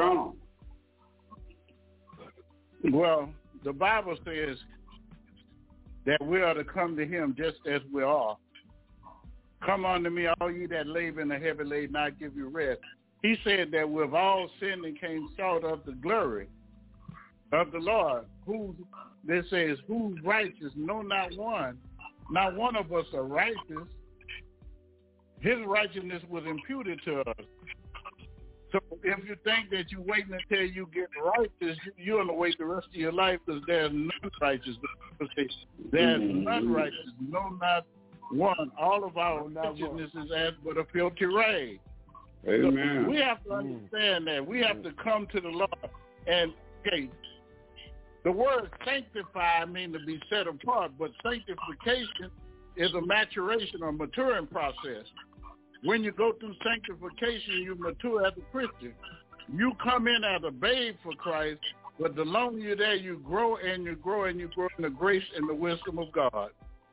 Well, the Bible says that we are to come to him just as we are. Come unto me, all ye that labor and are heavy laden, I give you rest. He said that we've all sinned and came short of the glory of the Lord. Who, this says, who's righteous? No, not one. Not one of us are righteous. His righteousness was imputed to us. So if you think that you're waiting until you get righteous, you're going to wait the rest of your life because there's none righteous. There's none righteous, no, not one. All of our righteousness is as but a filthy rag. Amen. So we have to understand that. We have to come to the Lord. And okay, the word sanctify means to be set apart, but sanctification is a maturation or maturing process. When you go through sanctification, you mature as a Christian. You come in as a babe for Christ, but the longer you're there, you grow and you grow and you grow in the grace and the wisdom of God.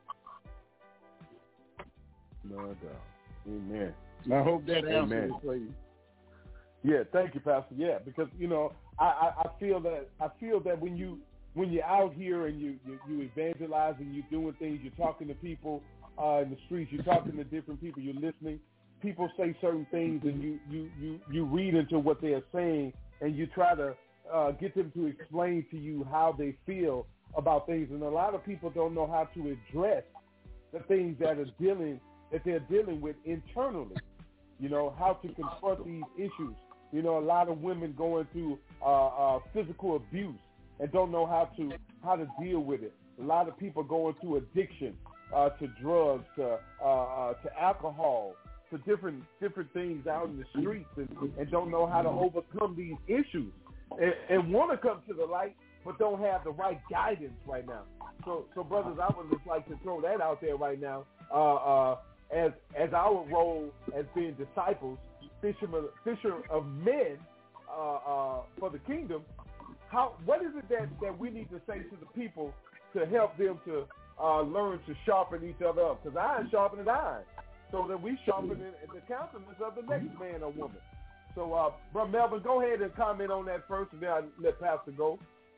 My God. Amen. I hope that answers it for you. Yeah, thank you, Pastor. Yeah, because you know, I, I, I feel that I feel that when you when you're out here and you you, you evangelizing, you're doing things, you're talking to people uh, in the streets, you're talking to different people, you're listening. people say certain things and you, you, you, you read into what they're saying and you try to uh, get them to explain to you how they feel about things. And a lot of people don't know how to address the things that are dealing that they're dealing with internally. You know, how to confront these issues. You know, a lot of women going through uh, uh, physical abuse and don't know how to how to deal with it. A lot of people going through addiction uh, to drugs, to uh, uh, to alcohol, to different different things out in the streets, and, and don't know how to overcome these issues, and, and want to come to the light, but don't have the right guidance right now. So, so brothers, I would just like to throw that out there right now. Uh, uh, as as our role as being disciples, fishermen, fisher of men uh, uh, for the kingdom. How what is it that, that we need to say to the people to help them to uh, learn to sharpen each other up? Because iron sharpeneth iron, so that we sharpen the, the countenance of the next man or woman. So, uh, Brother Melvin, go ahead and comment on that first, and then I'll let Pastor go.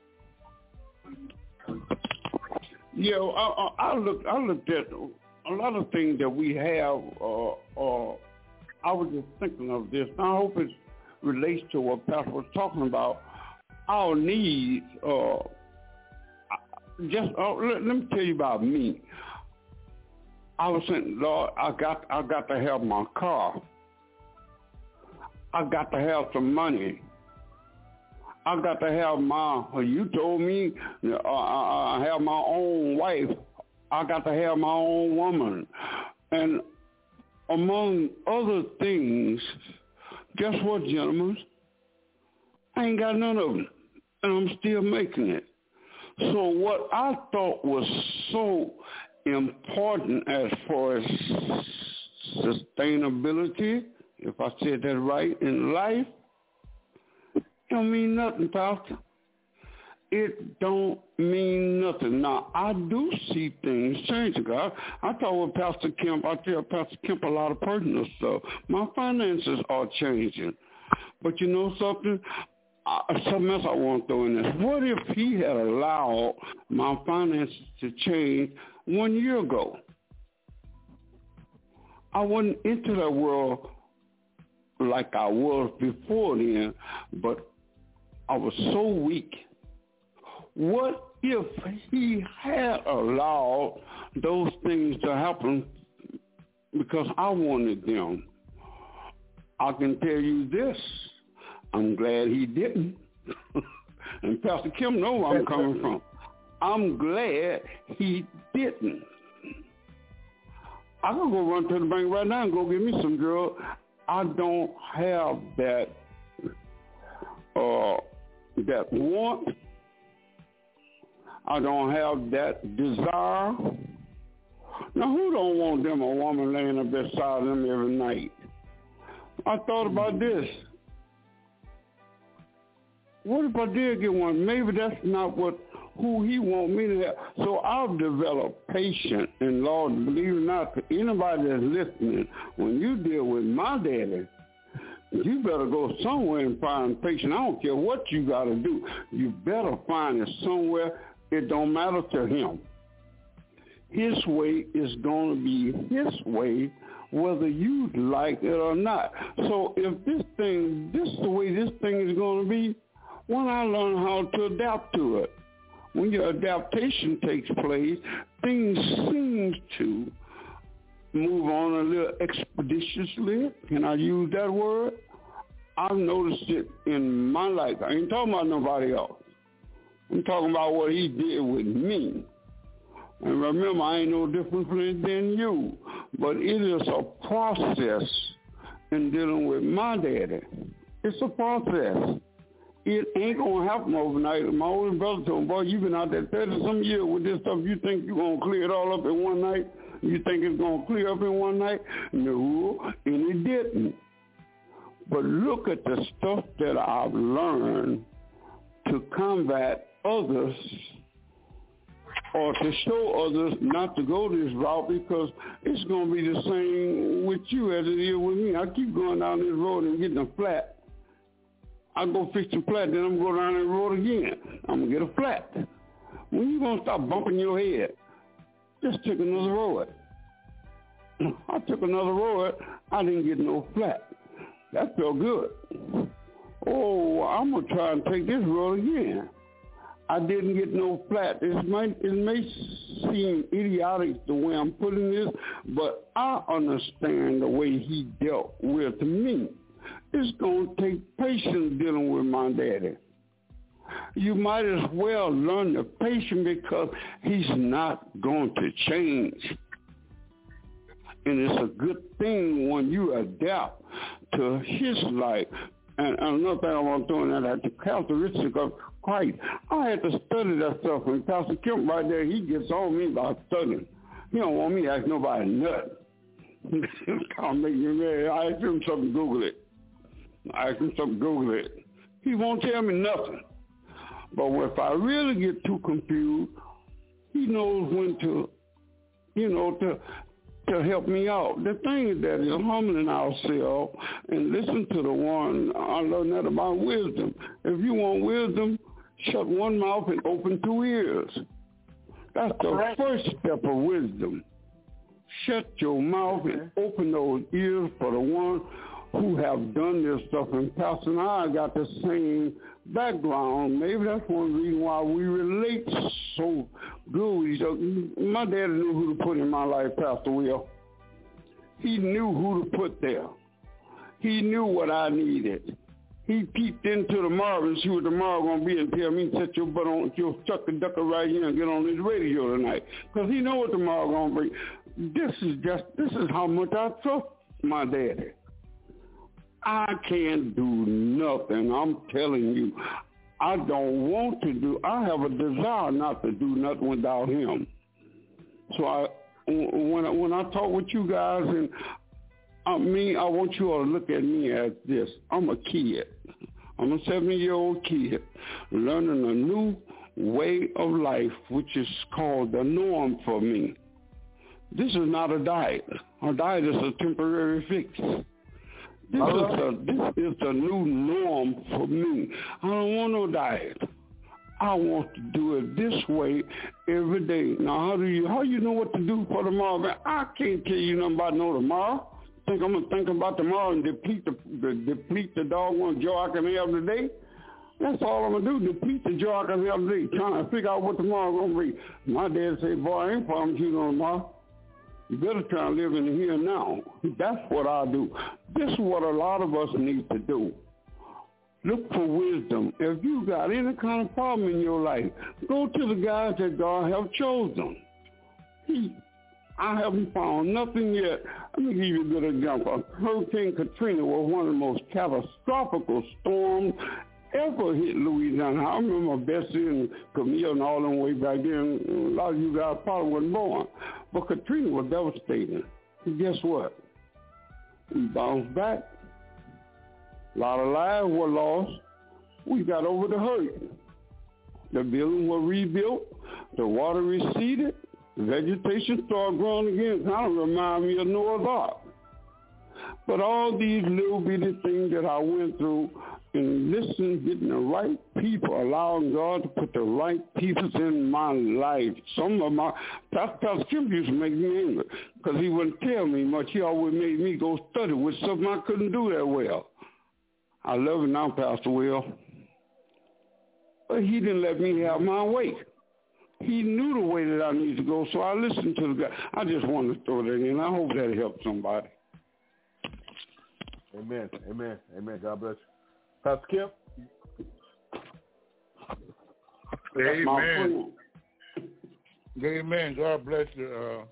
Yeah, I, I, I looked. I looked at a lot of things that we have. Uh, uh, I was just thinking of this. I hope it relates to what Pastor was talking about. Our needs. Uh, just uh, let, let me tell you about me. I was saying, Lord, I got, I got to have my car. I got to have some money. I got to have my, you told me, uh, I have my own wife. I got to have my own woman. And among other things, guess what, gentlemen? I ain't got none of them, and I'm still making it. So what I thought was so important as far as sustainability, if I said that right, in life, don't mean nothing, Pastor. It don't mean nothing. Now, I do see things changing. I, I talk with Pastor Kemp. I tell Pastor Kemp a lot of personal stuff. My finances are changing. But you know something? Uh, something else I want to throw in this. What if he had allowed my finances to change one year ago? I wasn't into that world like I was before then, but I was so weak. What if he had allowed those things to happen because I wanted them? I can tell you this. I'm glad he didn't. And Pastor Kim knows where I'm coming from. I'm glad he didn't. I can go run to the bank right now and go get me some girl. I don't have that uh, that want. I don't have that desire. Now, who don't want them a woman laying up beside them every night? I thought about this. What if I did get one? Maybe that's not what who he want me to have. So I'll develop patience. And Lord, believe it or not, to anybody that's listening, when you deal with my daddy, you better go somewhere and find patience. I don't care what you got to do. You better find it somewhere. It don't matter to him. His way is going to be his way, whether you like it or not. So if this thing, this is the way this thing is going to be, when I learn how to adapt to it. When your adaptation takes place, things seem to move on a little expeditiously. Can I use that word? I've noticed it in my life. I ain't talking about nobody else. I'm talking about what he did with me. And remember, I ain't no different than you. But it is a process in dealing with my daddy. It's a process. It ain't going to happen overnight. My older brother told me, boy, you've been out there thirty-some years with this stuff. You think you're going to clear it all up in one night? You think it's going to clear up in one night? No, and it didn't. But look at the stuff that I've learned to combat others or to show others not to go this route, because it's going to be the same with you as it is with me. I keep going down this road and getting a flat. I go fix the flat, then I'm going to go down that road again. I'm going to get a flat. When you going to stop bumping your head? Just take another road. I took another road. I didn't get no flat. That felt good. Oh, I'm going to try and take this road again. I didn't get no flat. It might, it may seem idiotic the way I'm putting this, but I understand the way he dealt with me. It's going to take patience dealing with my daddy. You might as well learn the patience because he's not going to change. And it's a good thing when you adapt to his life. And another thing I want to throw in that, the characteristic of Christ. I had to study that stuff. And Pastor Kemp right there, he gets on me about studying. He don't want me to ask nobody nothing. Can't make me mad. I asked him something, Google it. I asked him something, Google it. He won't tell me nothing. But if I really get too confused, he knows when to, you know, to to help me out. The thing is that is humbling ourselves and listen to the one. I learned that about wisdom. If you want wisdom, shut one mouth and open two ears. That's the right. First step of wisdom. Shut your mouth and open those ears for the one who have done this stuff. And Pastor and I got the same background. Maybe that's one reason why we relate so good. So my dad knew who to put in my life, Pastor Will. He knew who to put there. He knew what I needed. He peeped into tomorrow and see what tomorrow going to be and tell me, set your butt on, your chuck the ducker right here and get on this radio tonight. Because he know what tomorrow going to bring. This is just, this is how much I trust my daddy. I can't do nothing. I'm telling you, I don't want to do. I have a desire not to do nothing without him. So I, when I, when I talk with you guys, and I mean, I want you all to look at me as this. I'm a kid. I'm a seven-year-old kid learning a new way of life, which is called the norm for me. This is not a diet. A diet is a temporary fix. This is, a, this is a new norm for me. I don't want no diet. I want to do it this way every day. Now, how do you how you know what to do for tomorrow? Man, I can't tell you nothing about no tomorrow. Think I'm gonna think about tomorrow and deplete the, the deplete the doggone joy I can have today? That's all I'm gonna do. Deplete the joy I can have today. Trying to figure out what tomorrow's gonna be. My dad said, "Boy, I ain't promised you no tomorrow. You better try to live in the here and now." That's what I do. This is what a lot of us need to do. Look for wisdom. If you got any kind of problem in your life, go to the guys that God have chosen. He, I haven't found nothing yet. Let me give you a good example. Hurricane Katrina was one of the most catastrophic storms ever hit Louisiana. I remember Bessie and Camille and all them way back then. A lot of you guys probably wasn't born. But Katrina was devastating. And guess what? We bounced back. A lot of lives were lost. We got over the hurt. The building was rebuilt. The water receded. The vegetation started growing again. Kind of remind me of Noah's Ark. But all these little bitty things that I went through, and listening, getting the right people, allowing God to put the right people in my life. Some of my, Pastor Kemp used to make me angry because he wouldn't tell me much. He always made me go study with something I couldn't do that well. I love it now, Pastor Will. But he didn't let me have my way. He knew the way that I needed to go, so I listened to the guy. I just wanted to throw that in. I hope that helped somebody. Amen. Amen. Amen. God bless you. Pastor Kemp? Amen. Amen. God bless you, uh,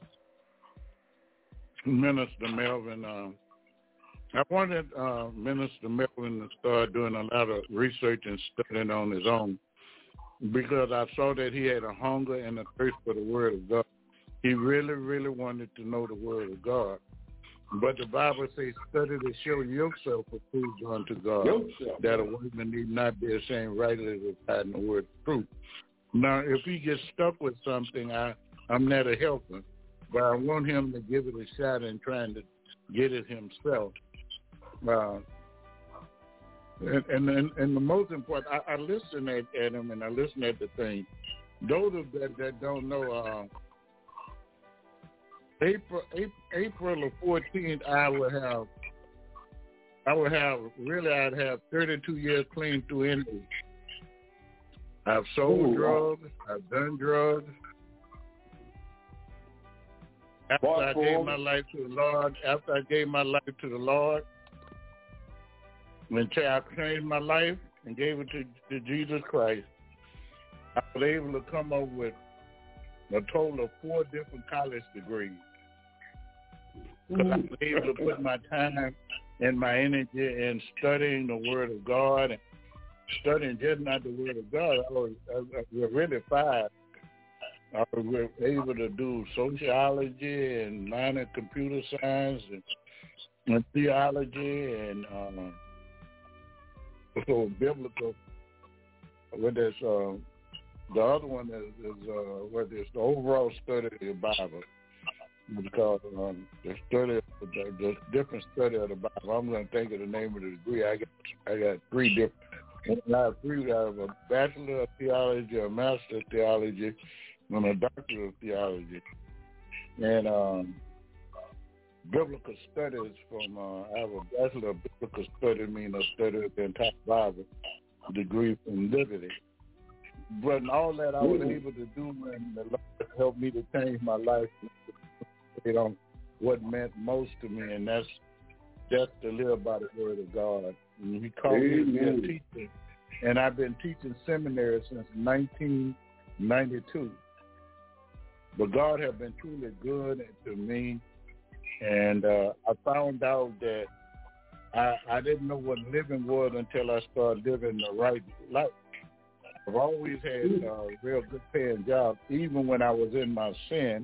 Minister Melvin. Uh, I wanted uh, Minister Melvin to start doing a lot of research and studying on his own because I saw that he had a hunger and a thirst for the Word of God. He really, really wanted to know the Word of God. But the Bible says, study to show yourself approved unto God, yourself. That a workman need not be ashamed, rightly dividing the word of truth. Now, if he gets stuck with something, I, I'm not a helper, but I want him to give it a shot and trying to get it himself. Uh, and, and, and, and the most important, I, I listen at, at him and I listen at the thing. Those of that, that don't know, uh, April, April, April the fourteenth, I would have, I would have, really, I'd have thirty-two years clean through India. I've sold Ooh, drugs. Wow. I've done drugs. After Boy, I gave my life to the Lord, after I gave my life to the Lord, when I changed my life and gave it to, to Jesus Christ, I was able to come up with a total of four different college degrees. Because mm-hmm. I was able to put my time and my energy in studying the Word of God and studying just not the Word of God. I was, I was really five. I was able to do sociology and minor computer science and, and theology and um, so biblical. With this, uh, the other one is, is uh, what is the overall study of the Bible. It's called um, the study, of the, the different study of the Bible. I'm going to think of the name of the degree. I got, I got three different. I have three. I have a bachelor of theology, a master of theology, and a doctor of theology, and um, biblical studies from, uh, I have a bachelor of biblical studies, meaning I studied the entire Bible, degree from Liberty. But in all that I was able to do, and the Lord helped me to change my life, you know, what meant most to me, and that's just to live by the Word of God. And he called me to be a teacher, and I've been teaching seminary since nineteen ninety-two. But God has been truly good to me, and uh, I found out that I, I didn't know what living was until I started living the right life. I've always had a uh, real good paying job, even when I was in my sin.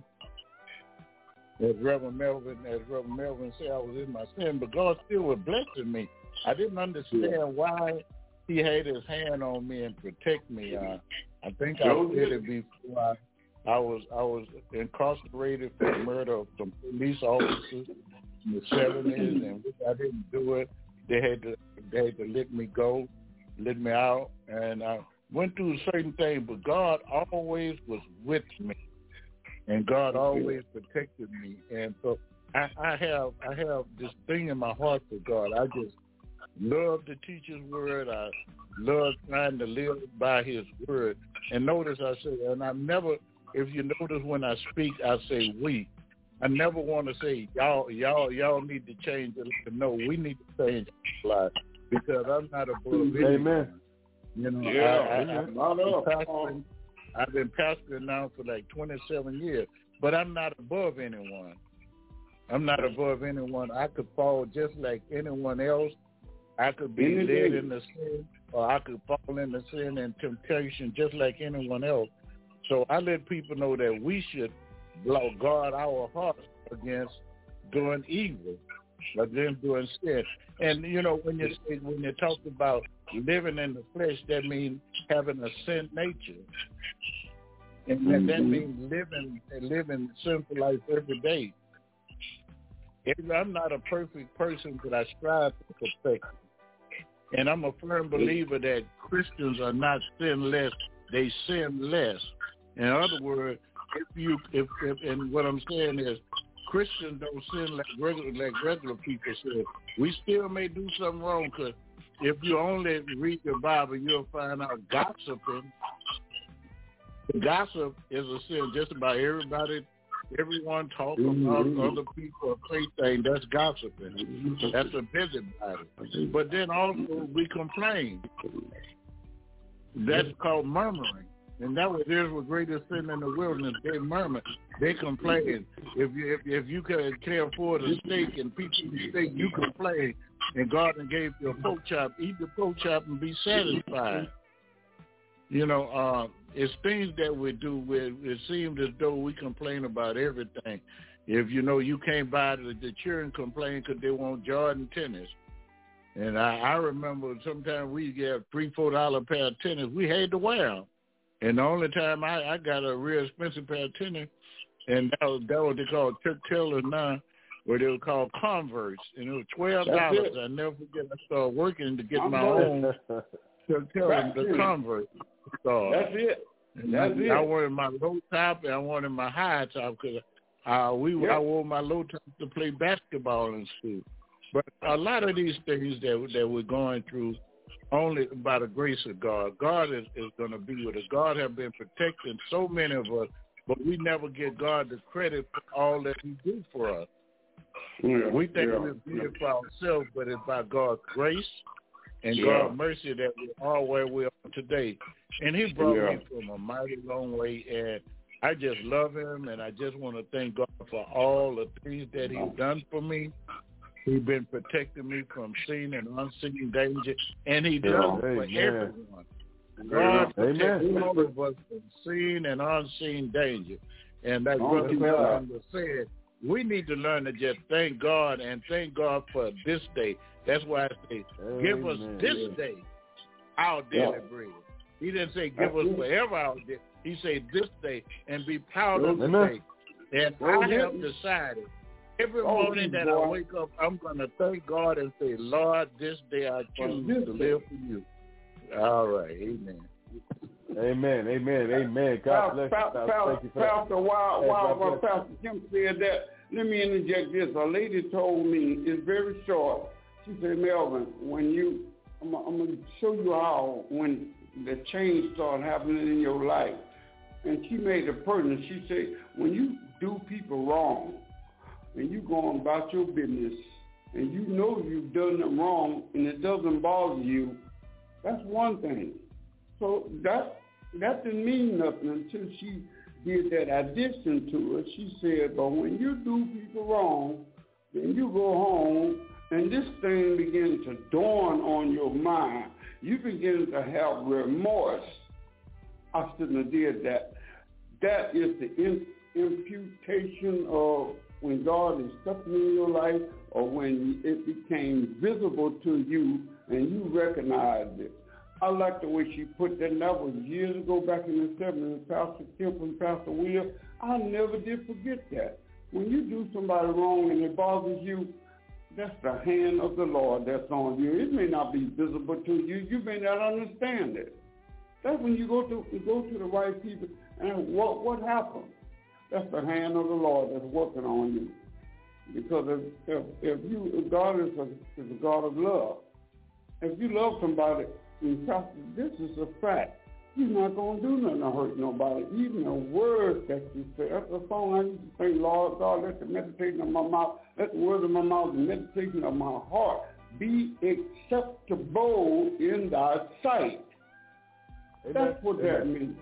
As Reverend Melvin, as Reverend Melvin said, I was in my sin, but God still was blessing me. I didn't understand why He had His hand on me and protect me. Uh, I think I did it before I. I was I was incarcerated for the murder of some police officers in the seventies, and I didn't do it. They had to they had to let me go, let me out, and I went through certain things. But God always was with me, and God always protected me. And so I, I have I have this thing in my heart for God. I just love to teach His word. I love trying to live by His word. And notice I say, and I've never. If you notice when I speak, I say we. I never want to say y'all, y'all, y'all need to change it. No, we need to change our lives because I'm not above anyone. Amen. You know, yeah, I, I, I, I've, been pastoring, I've been pastoring now for like twenty-seven years, but I'm not above anyone. I'm not above anyone. I could fall just like anyone else. I could be mm-hmm. led into sin, or I could fall into sin and temptation just like anyone else. So I let people know that we should guard our hearts against doing evil, against doing sin. And you know, when you when you talk about living in the flesh, that means having a sin nature, and mm-hmm. that means living living sinful life every day. I'm not a perfect person, but I strive for perfection. And I'm a firm believer that Christians are not sinless; they sin less. In other words, if you, if, if, and what I'm saying is, Christians don't sin like regular, like regular people sin. We still may do something wrong because if you only read the Bible, you'll find out gossiping. Gossip is a sin. Just about everybody, everyone talking mm-hmm. about other people or say things. That's gossiping. That's a busybody. But then also we complain. That's called murmuring. And that was there's the greatest sin in the wilderness. They murmur, they complain. If you if, if you can, can't afford a steak and people eat steak, you complain. And God gave you a pork chop. Eat the pork chop and be satisfied. You know, uh, it's things that we do where it seems as though we complain about everything. If you know you can't buy the, the children complain because they want Jordan tennis. And I, I remember sometimes we get three, four dollar pair of tennis. We had to wear them. And the only time I, I got a real expensive pair of tennis, and that was, that was what they call Chuck Taylor now, where they were called Converse, and it was twelve dollars. I never forget. I started working to get I'm my own Chuck Taylor, the it. Converse. So, That's it. That's I, it. I wanted my low top and I wanted my high top because Uh, we Yep. I wore my low tops to play basketball in school. But a lot of these things that that we're going through, only by the grace of God. God is, is going to be with us. God has been protecting so many of us, but we never give God the credit for all that he do for us. Yeah, we think yeah, we're doing yeah. it for ourselves, but it's by God's grace and Yeah. God's mercy that we're all where we are today. And he brought Yeah. me from a mighty long way, and I just love him, and I just want to thank God for all the things that he's done for me. He's been protecting me from seen and unseen danger, and he does Yeah. it for Amen. everyone. God protects Amen. all of us from seen and unseen danger. And like Oh, Brother that's William was said, we need to learn to just thank God and thank God for this day. That's why I say, give us Amen. this Yeah. day our daily Yeah. bread. He didn't say give That's us it. forever our day. He said this day, and be proud of the Amen. day. And Oh, I yeah. have decided every Oh, morning that boy. I wake up, I'm going to thank God and say, Lord, this day I choose this to day. live for you. All right. Amen. Amen. Amen. Amen. God bless you. Pastor, Pastor. Thank you for that. Pastor, while, Hey, while, God while bless Pastor Kim said that, let me interject this. A lady told me, it's very short. She said, Melvin, when you, I'm, I'm going to show you how when the change started happening in your life. And she made it pertinent. She said, when you do people wrong, and you go on about your business, and you know you've done them wrong, and it doesn't bother you, that's one thing. So that that didn't mean nothing until she did that addition to it. She said, but when you do people wrong, then you go home, and this thing begins to dawn on your mind. You begin to have remorse. I shouldn't have did that. That is the in, imputation of when God is stepping in your life, or when it became visible to you and you recognized it. I like the way she put that. That was years ago, back in the seventies, Pastor Kemp and Pastor Will. I never did forget that. When you do somebody wrong and it bothers you, that's the hand of the Lord that's on you. It may not be visible to you. You may not understand it. That's when you go to you go to the right people. And what what happened? That's the hand of the Lord that's working on you. Because if if, if you if God is a, is a God of love. If you love somebody, and this is a fact. He's not going to do nothing to hurt nobody. Even the words that you say. That's the song I used to sing, Lord God, let the meditation of my mouth, let the words of my mouth, the meditation of my heart be acceptable in thy sight. Amen. That's what Amen. That means.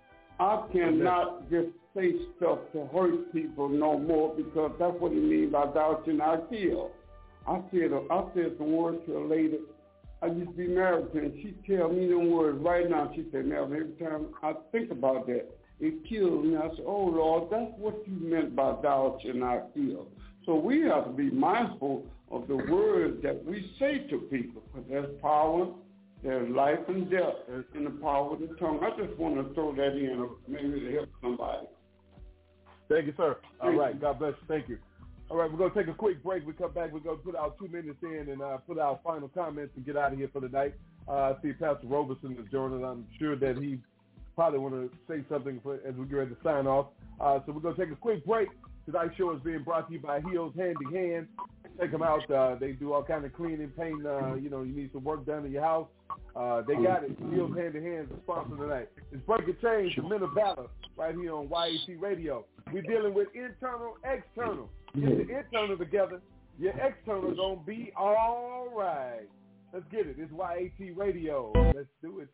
I cannot Amen. Just say stuff to hurt people no more, because that's what he means by thou shalt not kill. I said, I said some words to a lady. I used to be married to her, and she tell me them words right now. She said, Melvin, every time I think about that, it kills me. I said, oh, Lord, that's what you meant by thou shalt not kill. So we have to be mindful of the words that we say to people, because there's power, there's life and death in the power of the tongue. I just want to throw that in, maybe to help somebody. Thank you, sir. All Thank right. you. God bless you. Thank you. All right, we're going to take a quick break. We come back. We're going to put our two minutes in and uh, put our final comments and get out of here for the night. Uh, I see Pastor Roberson is joining. I'm sure that he probably want to say something for, as we get ready to sign off. Uh, so we're going to take a quick break. Tonight's show is being brought to you by Heels Handy Hands. Check them out. Uh, they do all kind of cleaning, painting. Uh, you know, you need some work done in your house. Uh, they got it. Heels Handy Hands is sponsored tonight. It's Breaking Chains, the Men of Valor, right here on Y A T Radio. We're dealing with internal, external. Get the internal together. Your external gonna be all right. Let's get it. It's Y A T Radio. Let's do it.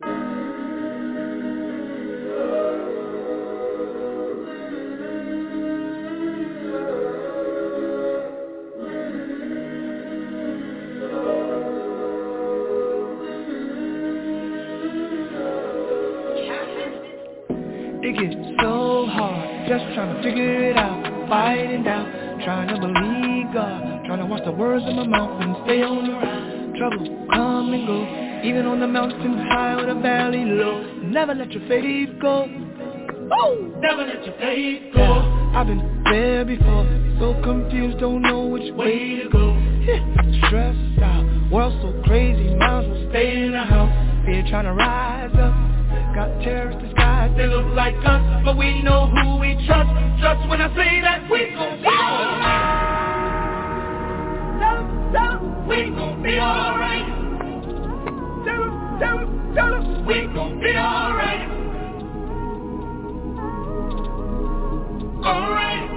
It gets so hard, just trying to figure it out, fighting down, trying to believe God, trying to watch the words of my mouth and stay on the ride. Trouble come and go, even on the mountain high or the valley low. Never let your faith go. Woo! Never let your faith go. Yeah, I've been there before, so confused, don't know which way to go. Yeah, stressed out, world so crazy, might as well stay in the house. Fear trying to rise up, got terrorists disguised they look like us, but we know who we trust. Trust when I say that we gon' be alright. Tell 'em, we gon' be alright. Tell 'em, tell 'em, tell 'em, we gon' be alright. Alright.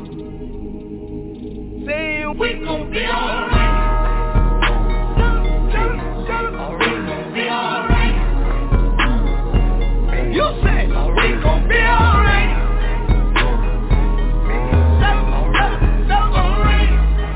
Say we gon' be alright. Tell 'em, tell 'em, tell 'em, we gon' be alright. You say we gon' be alright. Tell 'em, tell 'em, tell 'em, alright.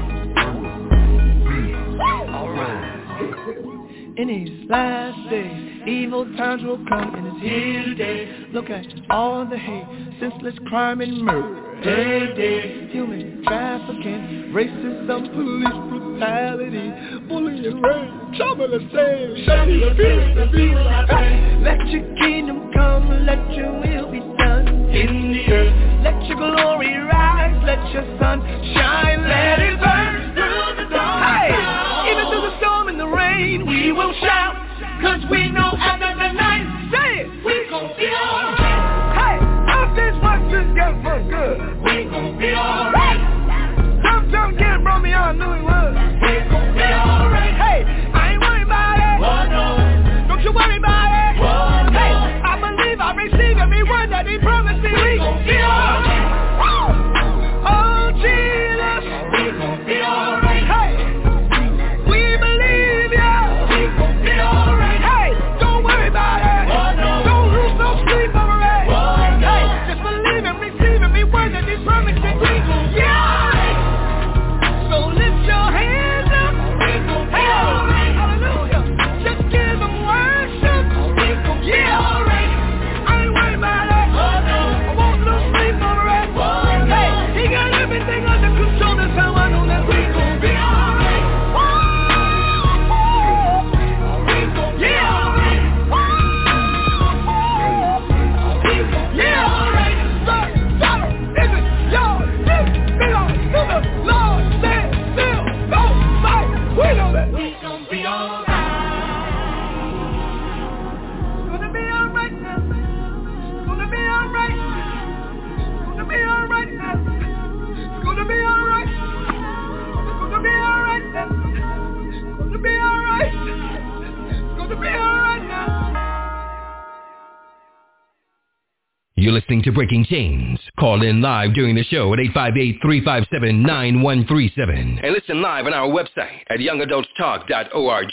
Alright. In these last days, evil times will come, and it's here today. Look at all the hate, senseless crime and murder. Every day, human trafficking, racism, police brutality, bullying, rape, trouble and shame, shady abuse, abuse. Let your kingdom come, let your will be done in the earth. Let your glory rise, let your sun shine, let it burn through the dark. Hey, even through the storm and the rain, we will shout, cause we know after the night, say it, we gon' be alright. Hey, after what's this get for good, we gon' be alright. Some some kid brought me on, knew he was. We gon' be alright. Hey, I ain't worried about it. Oh no, don't you worry about it. Oh no, hey, I believe I receive every word that he promised me. We gon' be alright. Oh Jesus, we gon' be alright. Hey, we believe ya. We gon' be alright. Hey, don't worry about it. Oh no, don't lose no sleep over it. Oh no, hey, just believe and receive every word that he promised me. We gon' be alright. So lift your hands up. We gon' be alright. Hallelujah. Just give him worship. We gon' be alright. I ain't worried about it. Oh no, I won't lose sleep over it. Oh no, hey, he got everything under control. That's how I know that we gon' be alright. We gon' be alright. We gon' be alright. Start, start, is it yours? This belongs to the Lord. Stand still, don't fight. We know that we gon' be alright. Gonna be alright now. Gonna be alright. Gonna be alright now. Gonna be alright. Gonna be alright now. Gonna be alright. Gonna be alright now. You're listening to Breaking Chains. Call in live during the show at eight five eight, three five seven, nine one three seven. And listen live on our website at young adults talk dot org.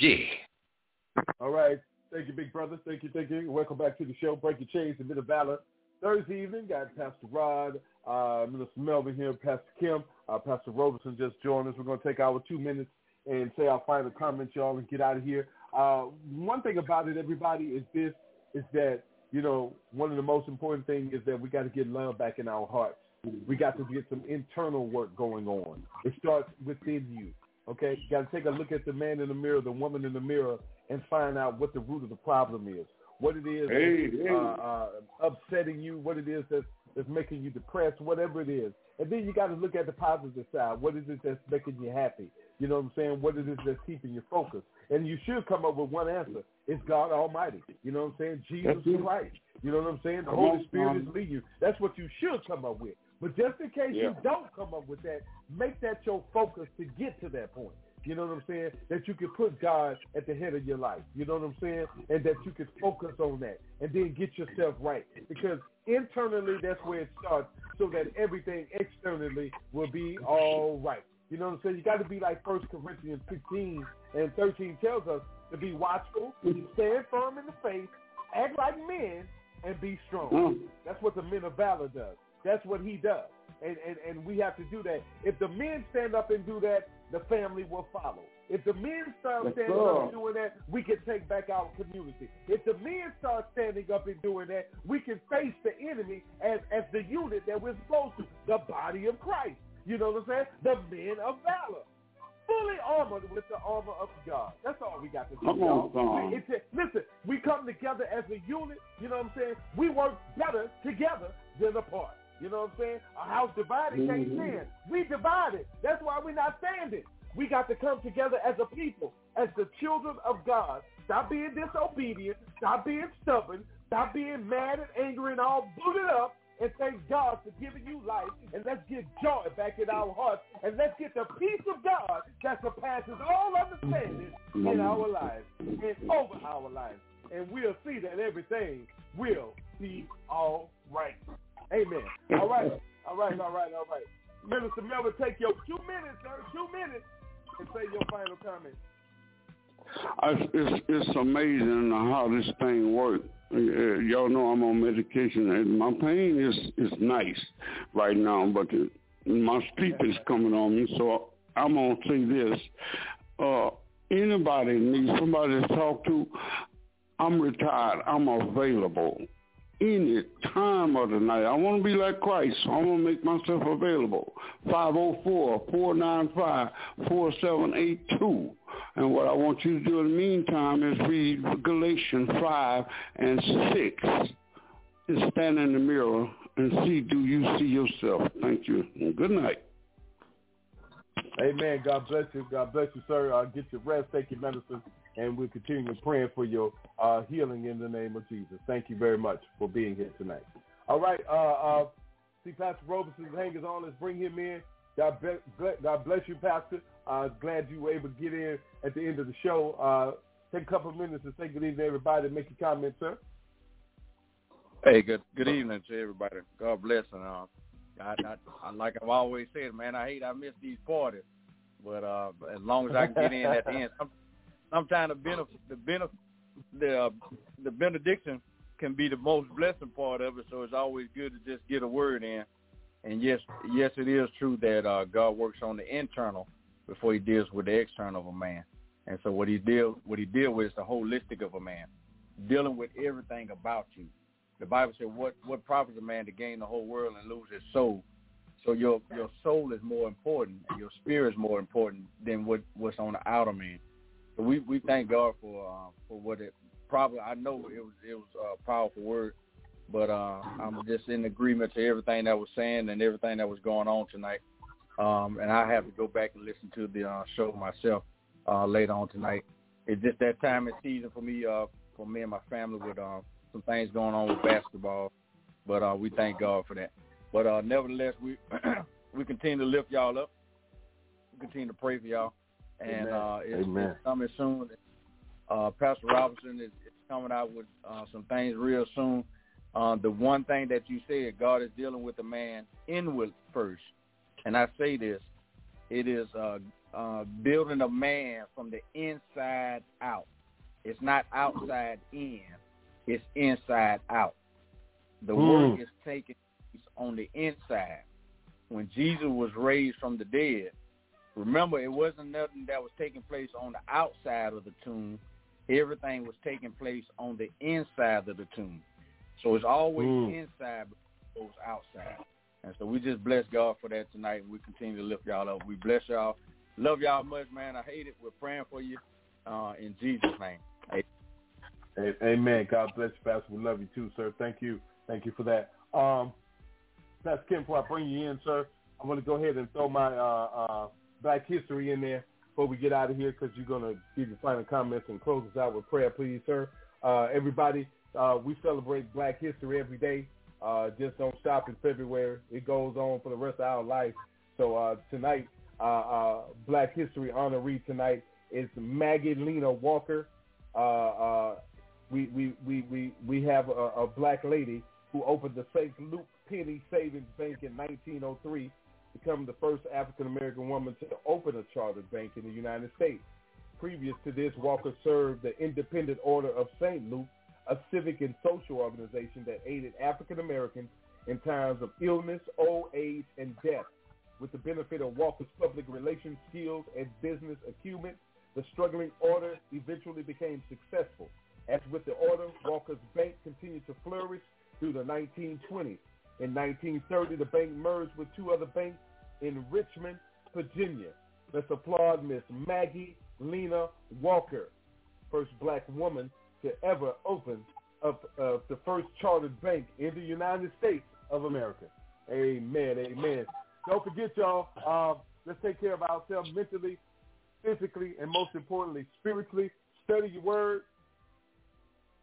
All right. Thank you, big brother. Thank you, thank you. Welcome back to the show, Breaking Chains, a bit of valor. Thursday evening, got Pastor Rod, uh, Minister Melvin here, Pastor Kim, uh, Pastor Robertson just joined us. We're going to take our two minutes and say our final comments, y'all, and get out of here. Uh, one thing about it, everybody, is this, is that, you know, one of the most important things is that we got to get love back in our hearts. We got to get some internal work going on. It starts within you, okay? You got to take a look at the man in the mirror, the woman in the mirror, and find out what the root of the problem is, what it is Hey, that's hey. uh, uh, upsetting you, what it is that's, that's making you depressed, whatever it is. And then you got to look at the positive side. What is it that's making you happy? You know what I'm saying? What is it that's keeping you focused? And you should come up with one answer. It's God Almighty. You know what I'm saying? Jesus That's it. Christ. You know what I'm saying? The Come Holy on, Spirit um, is leading you. That's what you should come up with. But just in case Yeah. you don't come up with that, make that your focus to get to that point. You know what I'm saying? That you can put God at the head of your life. You know what I'm saying? And that you can focus on that and then get yourself right. Because internally, that's where it starts, so that everything externally will be all right. You know what I'm saying? You got to be like First Corinthians fifteen and thirteen tells us to be watchful, stand firm in the faith, act like men, and be strong. Mm. That's what the men of valor does. That's what he does. And, and, and we have to do that. If the men stand up and do that, the family will follow. If the men start Yes, standing sir. up and doing that, we can take back our community. If the men start standing up and doing that, we can face the enemy as, as the unit that we're supposed to, the body of Christ. You know what I'm saying? The men of valor. Fully armored with the armor of God. That's all we got to do, Come y'all. on, son. It's a, listen, we come together as a unit. You know what I'm saying? We work better together than apart. You know what I'm saying? A house divided can't Mhm. stand. We divided. That's why we're not standing. We got to come together as a people, as the children of God. Stop being disobedient. Stop being stubborn. Stop being mad and angry and all booted up, and thank God for giving you life. And let's get joy back in our hearts, and let's get the peace of God that surpasses all understanding in our lives and over our lives. And we'll see that everything will be all right. Amen. All right. All right. All right. All right. Minister Melvin, take your two minutes, sir. Two minutes, and say your final comment. I, it's, it's amazing how this thing works. Uh, y'all know I'm on medication, and my pain is, is nice right now, but the, my sleep is coming on me, so I'm going to say this. Uh, anybody needs somebody to talk to, I'm retired. I'm available any time of the night. I want to be like Christ, so I'm going to make myself available. five oh four, four nine five, four seven eight two. And what I want you to do in the meantime is read Galatians five and six and stand in the mirror and see, do you see yourself? Thank you. And good night. Amen. God bless you. God bless you, sir. Uh, get your rest, take your medicine, and we'll continue praying for your uh, healing in the name of Jesus. Thank you very much for being here tonight. All right. Uh, uh, see, Pastor Robeson's hangers on. Let's bring him in. God bless, God bless you, Pastor. Uh, glad you were able to get in at the end of the show. Uh, take a couple of minutes to say good evening to everybody and make your comment, sir. Hey, good good evening to everybody. God bless. And uh, I, I, I, like I've always said, man, I hate I miss these parties. But uh, as long as I can get in at the end, some, sometimes the benefit, the benefit, the uh, the benediction can be the most blessing part of it. So it's always good to just get a word in. And yes, yes, it is true that uh, God works on the internal before He deals with the external of a man. And so what He deal what He deal with is the holistic of a man, dealing with everything about you. The Bible said, "What what profits a man to gain the whole world and lose his soul?" So your your soul is more important, and your spirit is more important than what, what's on the outer man. So we, we thank God for uh, for what it probably. I know it was it was a powerful word. But uh, I'm just in agreement to everything that was saying and everything that was going on tonight. Um, and I have to go back and listen to the uh, show myself uh, later on tonight. It's just that time of season for me, uh, for me and my family with uh, some things going on with basketball. But uh, we thank God for that. But uh, nevertheless, we we continue to lift y'all up. We continue to pray for y'all. And uh, it's, it's coming soon. Uh, Pastor Robinson is, is coming out with uh, some things real soon. Uh, the one thing that you said, God is dealing with the man inward first. And I say this, it is uh, uh, building a man from the inside out. It's not outside in, it's inside out. The mm. work is taking place on the inside. When Jesus was raised from the dead, remember, it wasn't nothing that was taking place on the outside of the tomb. Everything was taking place on the inside of the tomb. So it's always mm. inside before it goes outside. And so we just bless God for that tonight, and we continue to lift y'all up. We bless y'all. Love y'all much, man. I hate it. We're praying for you uh, in Jesus' name. Hey. Amen. God bless you, Pastor. We love you too, sir. Thank you. Thank you for that. Um, Pastor Kim, before I bring you in, sir, I want to go ahead and throw my uh, uh, Black History in there before we get out of here, because you're going to give your final comments and close us out with prayer, please, sir. Uh, everybody, Uh, we celebrate Black History every day. Uh, just don't stop in February. It goes on for the rest of our life. So uh, tonight, uh, uh, Black History honoree tonight is Maggie Lena Walker. Uh, uh, we, we, we, we, we have a, a black lady who opened the Saint Luke Penny Savings Bank in nineteen oh three, becoming the first African-American woman to open a chartered bank in the United States. Previous to this, Walker served the Independent Order of Saint Luke, a civic and social organization that aided African Americans in times of illness, old age, and death. With the benefit of Walker's public relations skills and business acumen, the struggling order eventually became successful. As with the order, Walker's bank continued to flourish through the nineteen twenties. In nineteen thirty, the bank merged with two other banks in Richmond, Virginia. Let's applaud Miss Maggie Lena Walker, first black woman to ever open up uh, the first chartered bank in the United States of America. Amen, amen. Don't forget, y'all, uh, let's take care of ourselves mentally, physically, and most importantly, spiritually. Study your word.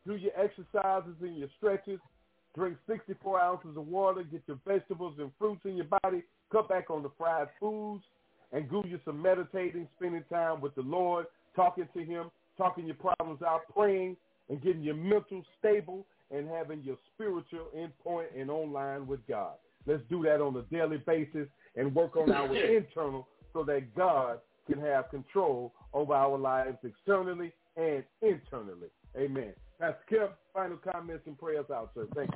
do your exercises and your stretches, drink sixty-four ounces of water, get your vegetables and fruits in your body, cut back on the fried foods, and do you some meditating, spending time with the Lord, talking to him, talking your problems out, praying, and getting your mental stable and having your spiritual endpoint and online with God. Let's do that on a daily basis and work on our internal so that God can have control over our lives externally and internally. Amen. Pastor Kip, final comments and prayers out, sir. Thank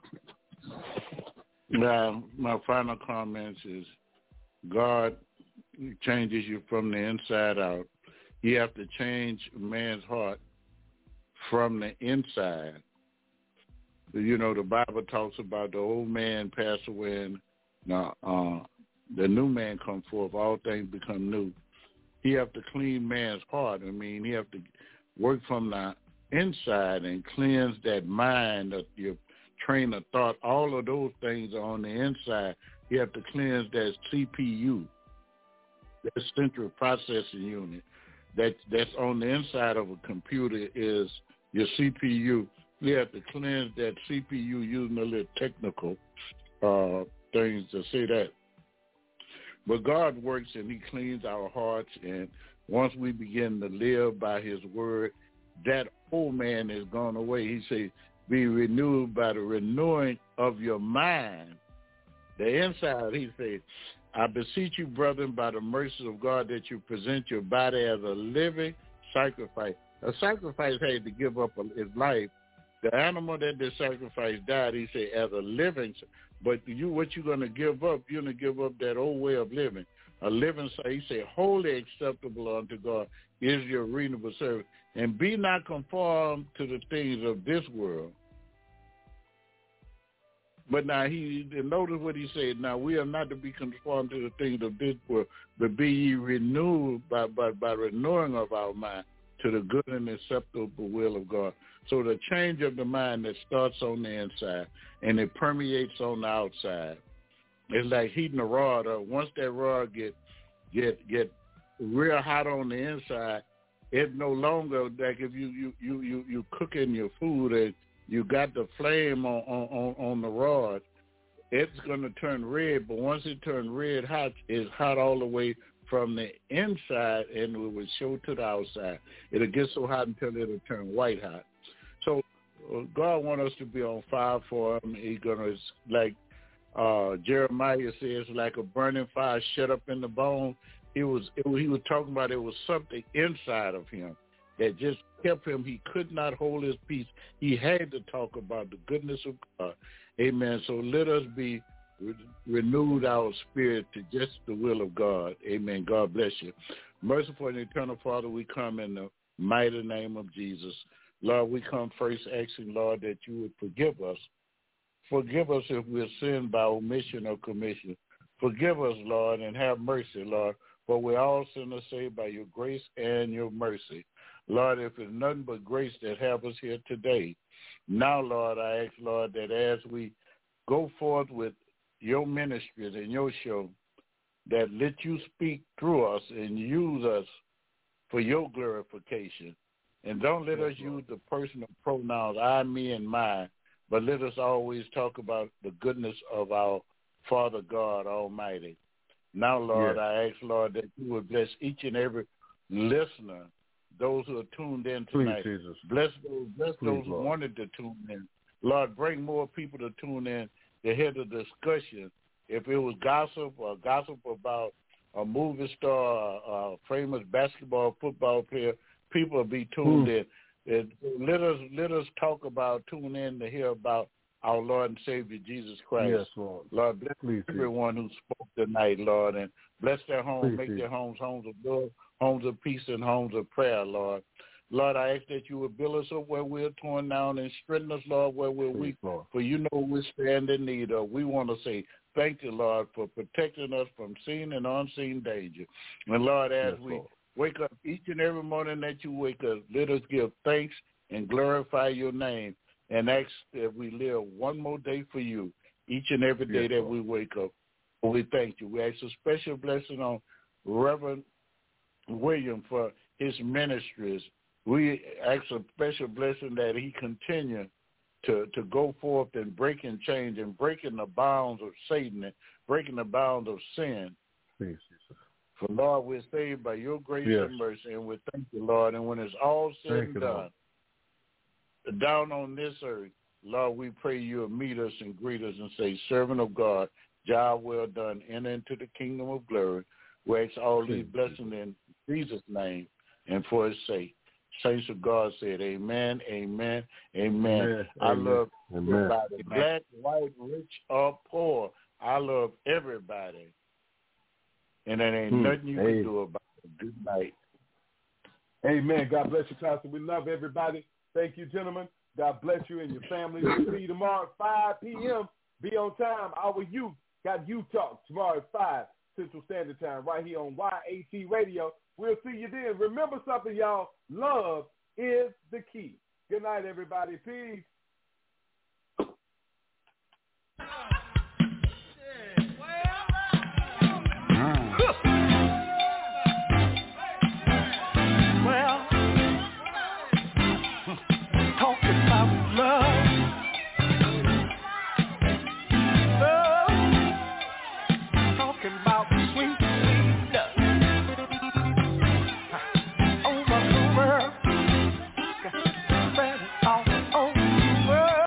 you. Now, my final comments is God changes you from the inside out. You have to change man's heart from the inside. You know, the Bible talks about the old man pass away and now, uh, the new man come forth. All things become new. You have to clean man's heart. I mean, you have to work from the inside and cleanse that mind, of your train of thought. All of those things are on the inside. You have to cleanse that C P U, that central processing unit. That that's on the inside of a computer is your C P U. You have to cleanse that C P U using a little technical uh, things to say that. But God works and he cleans our hearts, and once we begin to live by his word, that old man is gone away. He says, be renewed by the renewing of your mind. The inside, he says, I beseech you, brethren, by the mercies of God, that you present your body as a living sacrifice. A sacrifice had to give up his life. The animal that they sacrificed died, he said, as a living. But you, what you're going to give up, you're going to give up that old way of living. A living, he said, wholly acceptable unto God is your reasonable service. And be not conformed to the things of this world. But now he notice what he said. Now we are not to be conformed to the things of this world, but be ye renewed by, by, by renewing of our mind to the good and acceptable will of God. So the change of the mind that starts on the inside and it permeates on the outside. It's like heating a rod up. Once that rod get get get real hot on the inside, it no longer like if you you you you, you cooking your food and you got the flame on, on, on the rod, it's going to turn red. But once it turns red hot, it's hot all the way from the inside, and it will show to the outside. It'll get so hot until it'll turn white hot. So uh, God wants us to be on fire for him. He's going to, like uh, Jeremiah says, like a burning fire shut up in the bone. He was, it, he was talking about it was something inside of him that just kept him. He could not hold his peace. He had to talk about the goodness of God. Amen. So let us be re- renewed our spirit to just the will of God. Amen. God bless you. Merciful and eternal Father, we come in the mighty name of Jesus. Lord, we come first asking, Lord, that you would forgive us. Forgive us if we're sinned by omission or commission. Forgive us, Lord, and have mercy, Lord, for we're all sinners saved by your grace and your mercy. Lord, if it's nothing but grace that have us here today, now, Lord, I ask, Lord, that as we go forth with your ministries and your show, that let you speak through us and use us for your glorification. And don't let us use the personal pronouns, I, me, and mine, but let us always talk about the goodness of our Father God Almighty. Now, Lord, yes. I ask, Lord, that you would bless each and every listener, those who are tuned in tonight. Please, Jesus. Bless those, bless Please, those who Lord. wanted to tune in. Lord, bring more people to tune in to hear the discussion. If it was gossip or gossip about a movie star, a famous basketball, football player, people will be tuned mm. in. And let us let us talk about, tune in to hear about our Lord and Savior Jesus Christ. Yes, Lord. Lord, bless Please, everyone who spoke tonight, Lord, and bless their homes, Please, make please. their homes homes of love, homes of peace, and homes of prayer, Lord. Lord, I ask that you would build us up where we're torn down and strengthen us, Lord, where we're Please, weak. Lord. For you know we stand in need of. We want to say thank you, Lord, for protecting us from seen and unseen danger. And, Lord, as Yes, we Lord. wake up each and every morning that you wake up, let us give thanks and glorify your name and ask that we live one more day for you each and every day Yes, that Lord. we wake up. We thank you. We ask a special blessing on Reverend William for his ministries We ask a special blessing that he continue to, to go forth and break and change and breaking the bounds of Satan and breaking the bounds of sin. Please, For, Lord, we're saved by your grace yes. and mercy, and we thank you, Lord. And when it's all said thank and you, done, Lord. down on this earth, Lord, we pray you'll meet us and greet us and say, servant of God, job well done, enter into the kingdom of glory. We ask all these blessings in Jesus' name and for his sake. Saints of God said, amen, amen, amen. amen. I amen. love amen. everybody, Amen. black, white, rich, or poor. I love everybody. And there ain't Hmm. nothing you amen. can do about it. Good night. Amen. God bless you, Pastor. We love everybody. Thank you, gentlemen. God bless you and your family. We'll see you tomorrow at five p.m. Be on time. Our youth got You Talk tomorrow at five Central Standard Time right here on Y A T Radio. We'll see you then. Remember something, y'all. Love is the key. Good night, everybody. Peace. Well, talking about love. Love. Talking about sweet, sweet love. Over the world. Spread it all over the world.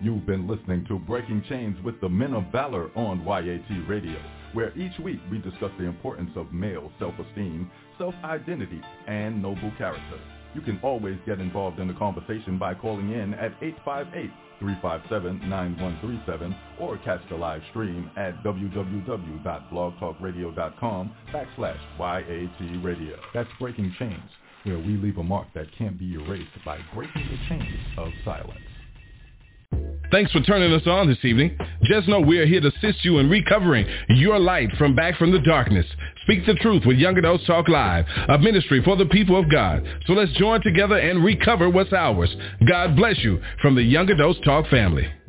You've been listening to Breaking Chains with the Men of Valor on Y A T Radio, where each week we discuss the importance of male self-esteem, self-identity, and noble character. You can always get involved in the conversation by calling in at eight five eight, three five seven, nine one three seven or catch the live stream at www.blogtalkradio.com backslash YAT Radio. That's Breaking Chains, where we leave a mark that can't be erased by breaking the chains of silence. Thanks for turning us on this evening. Just know we are here to assist you in recovering your light from back from the darkness. Speak the truth with Young Adults Talk Live, a ministry for the people of God. So let's join together and recover what's ours. God bless you from the Young Adults Talk family.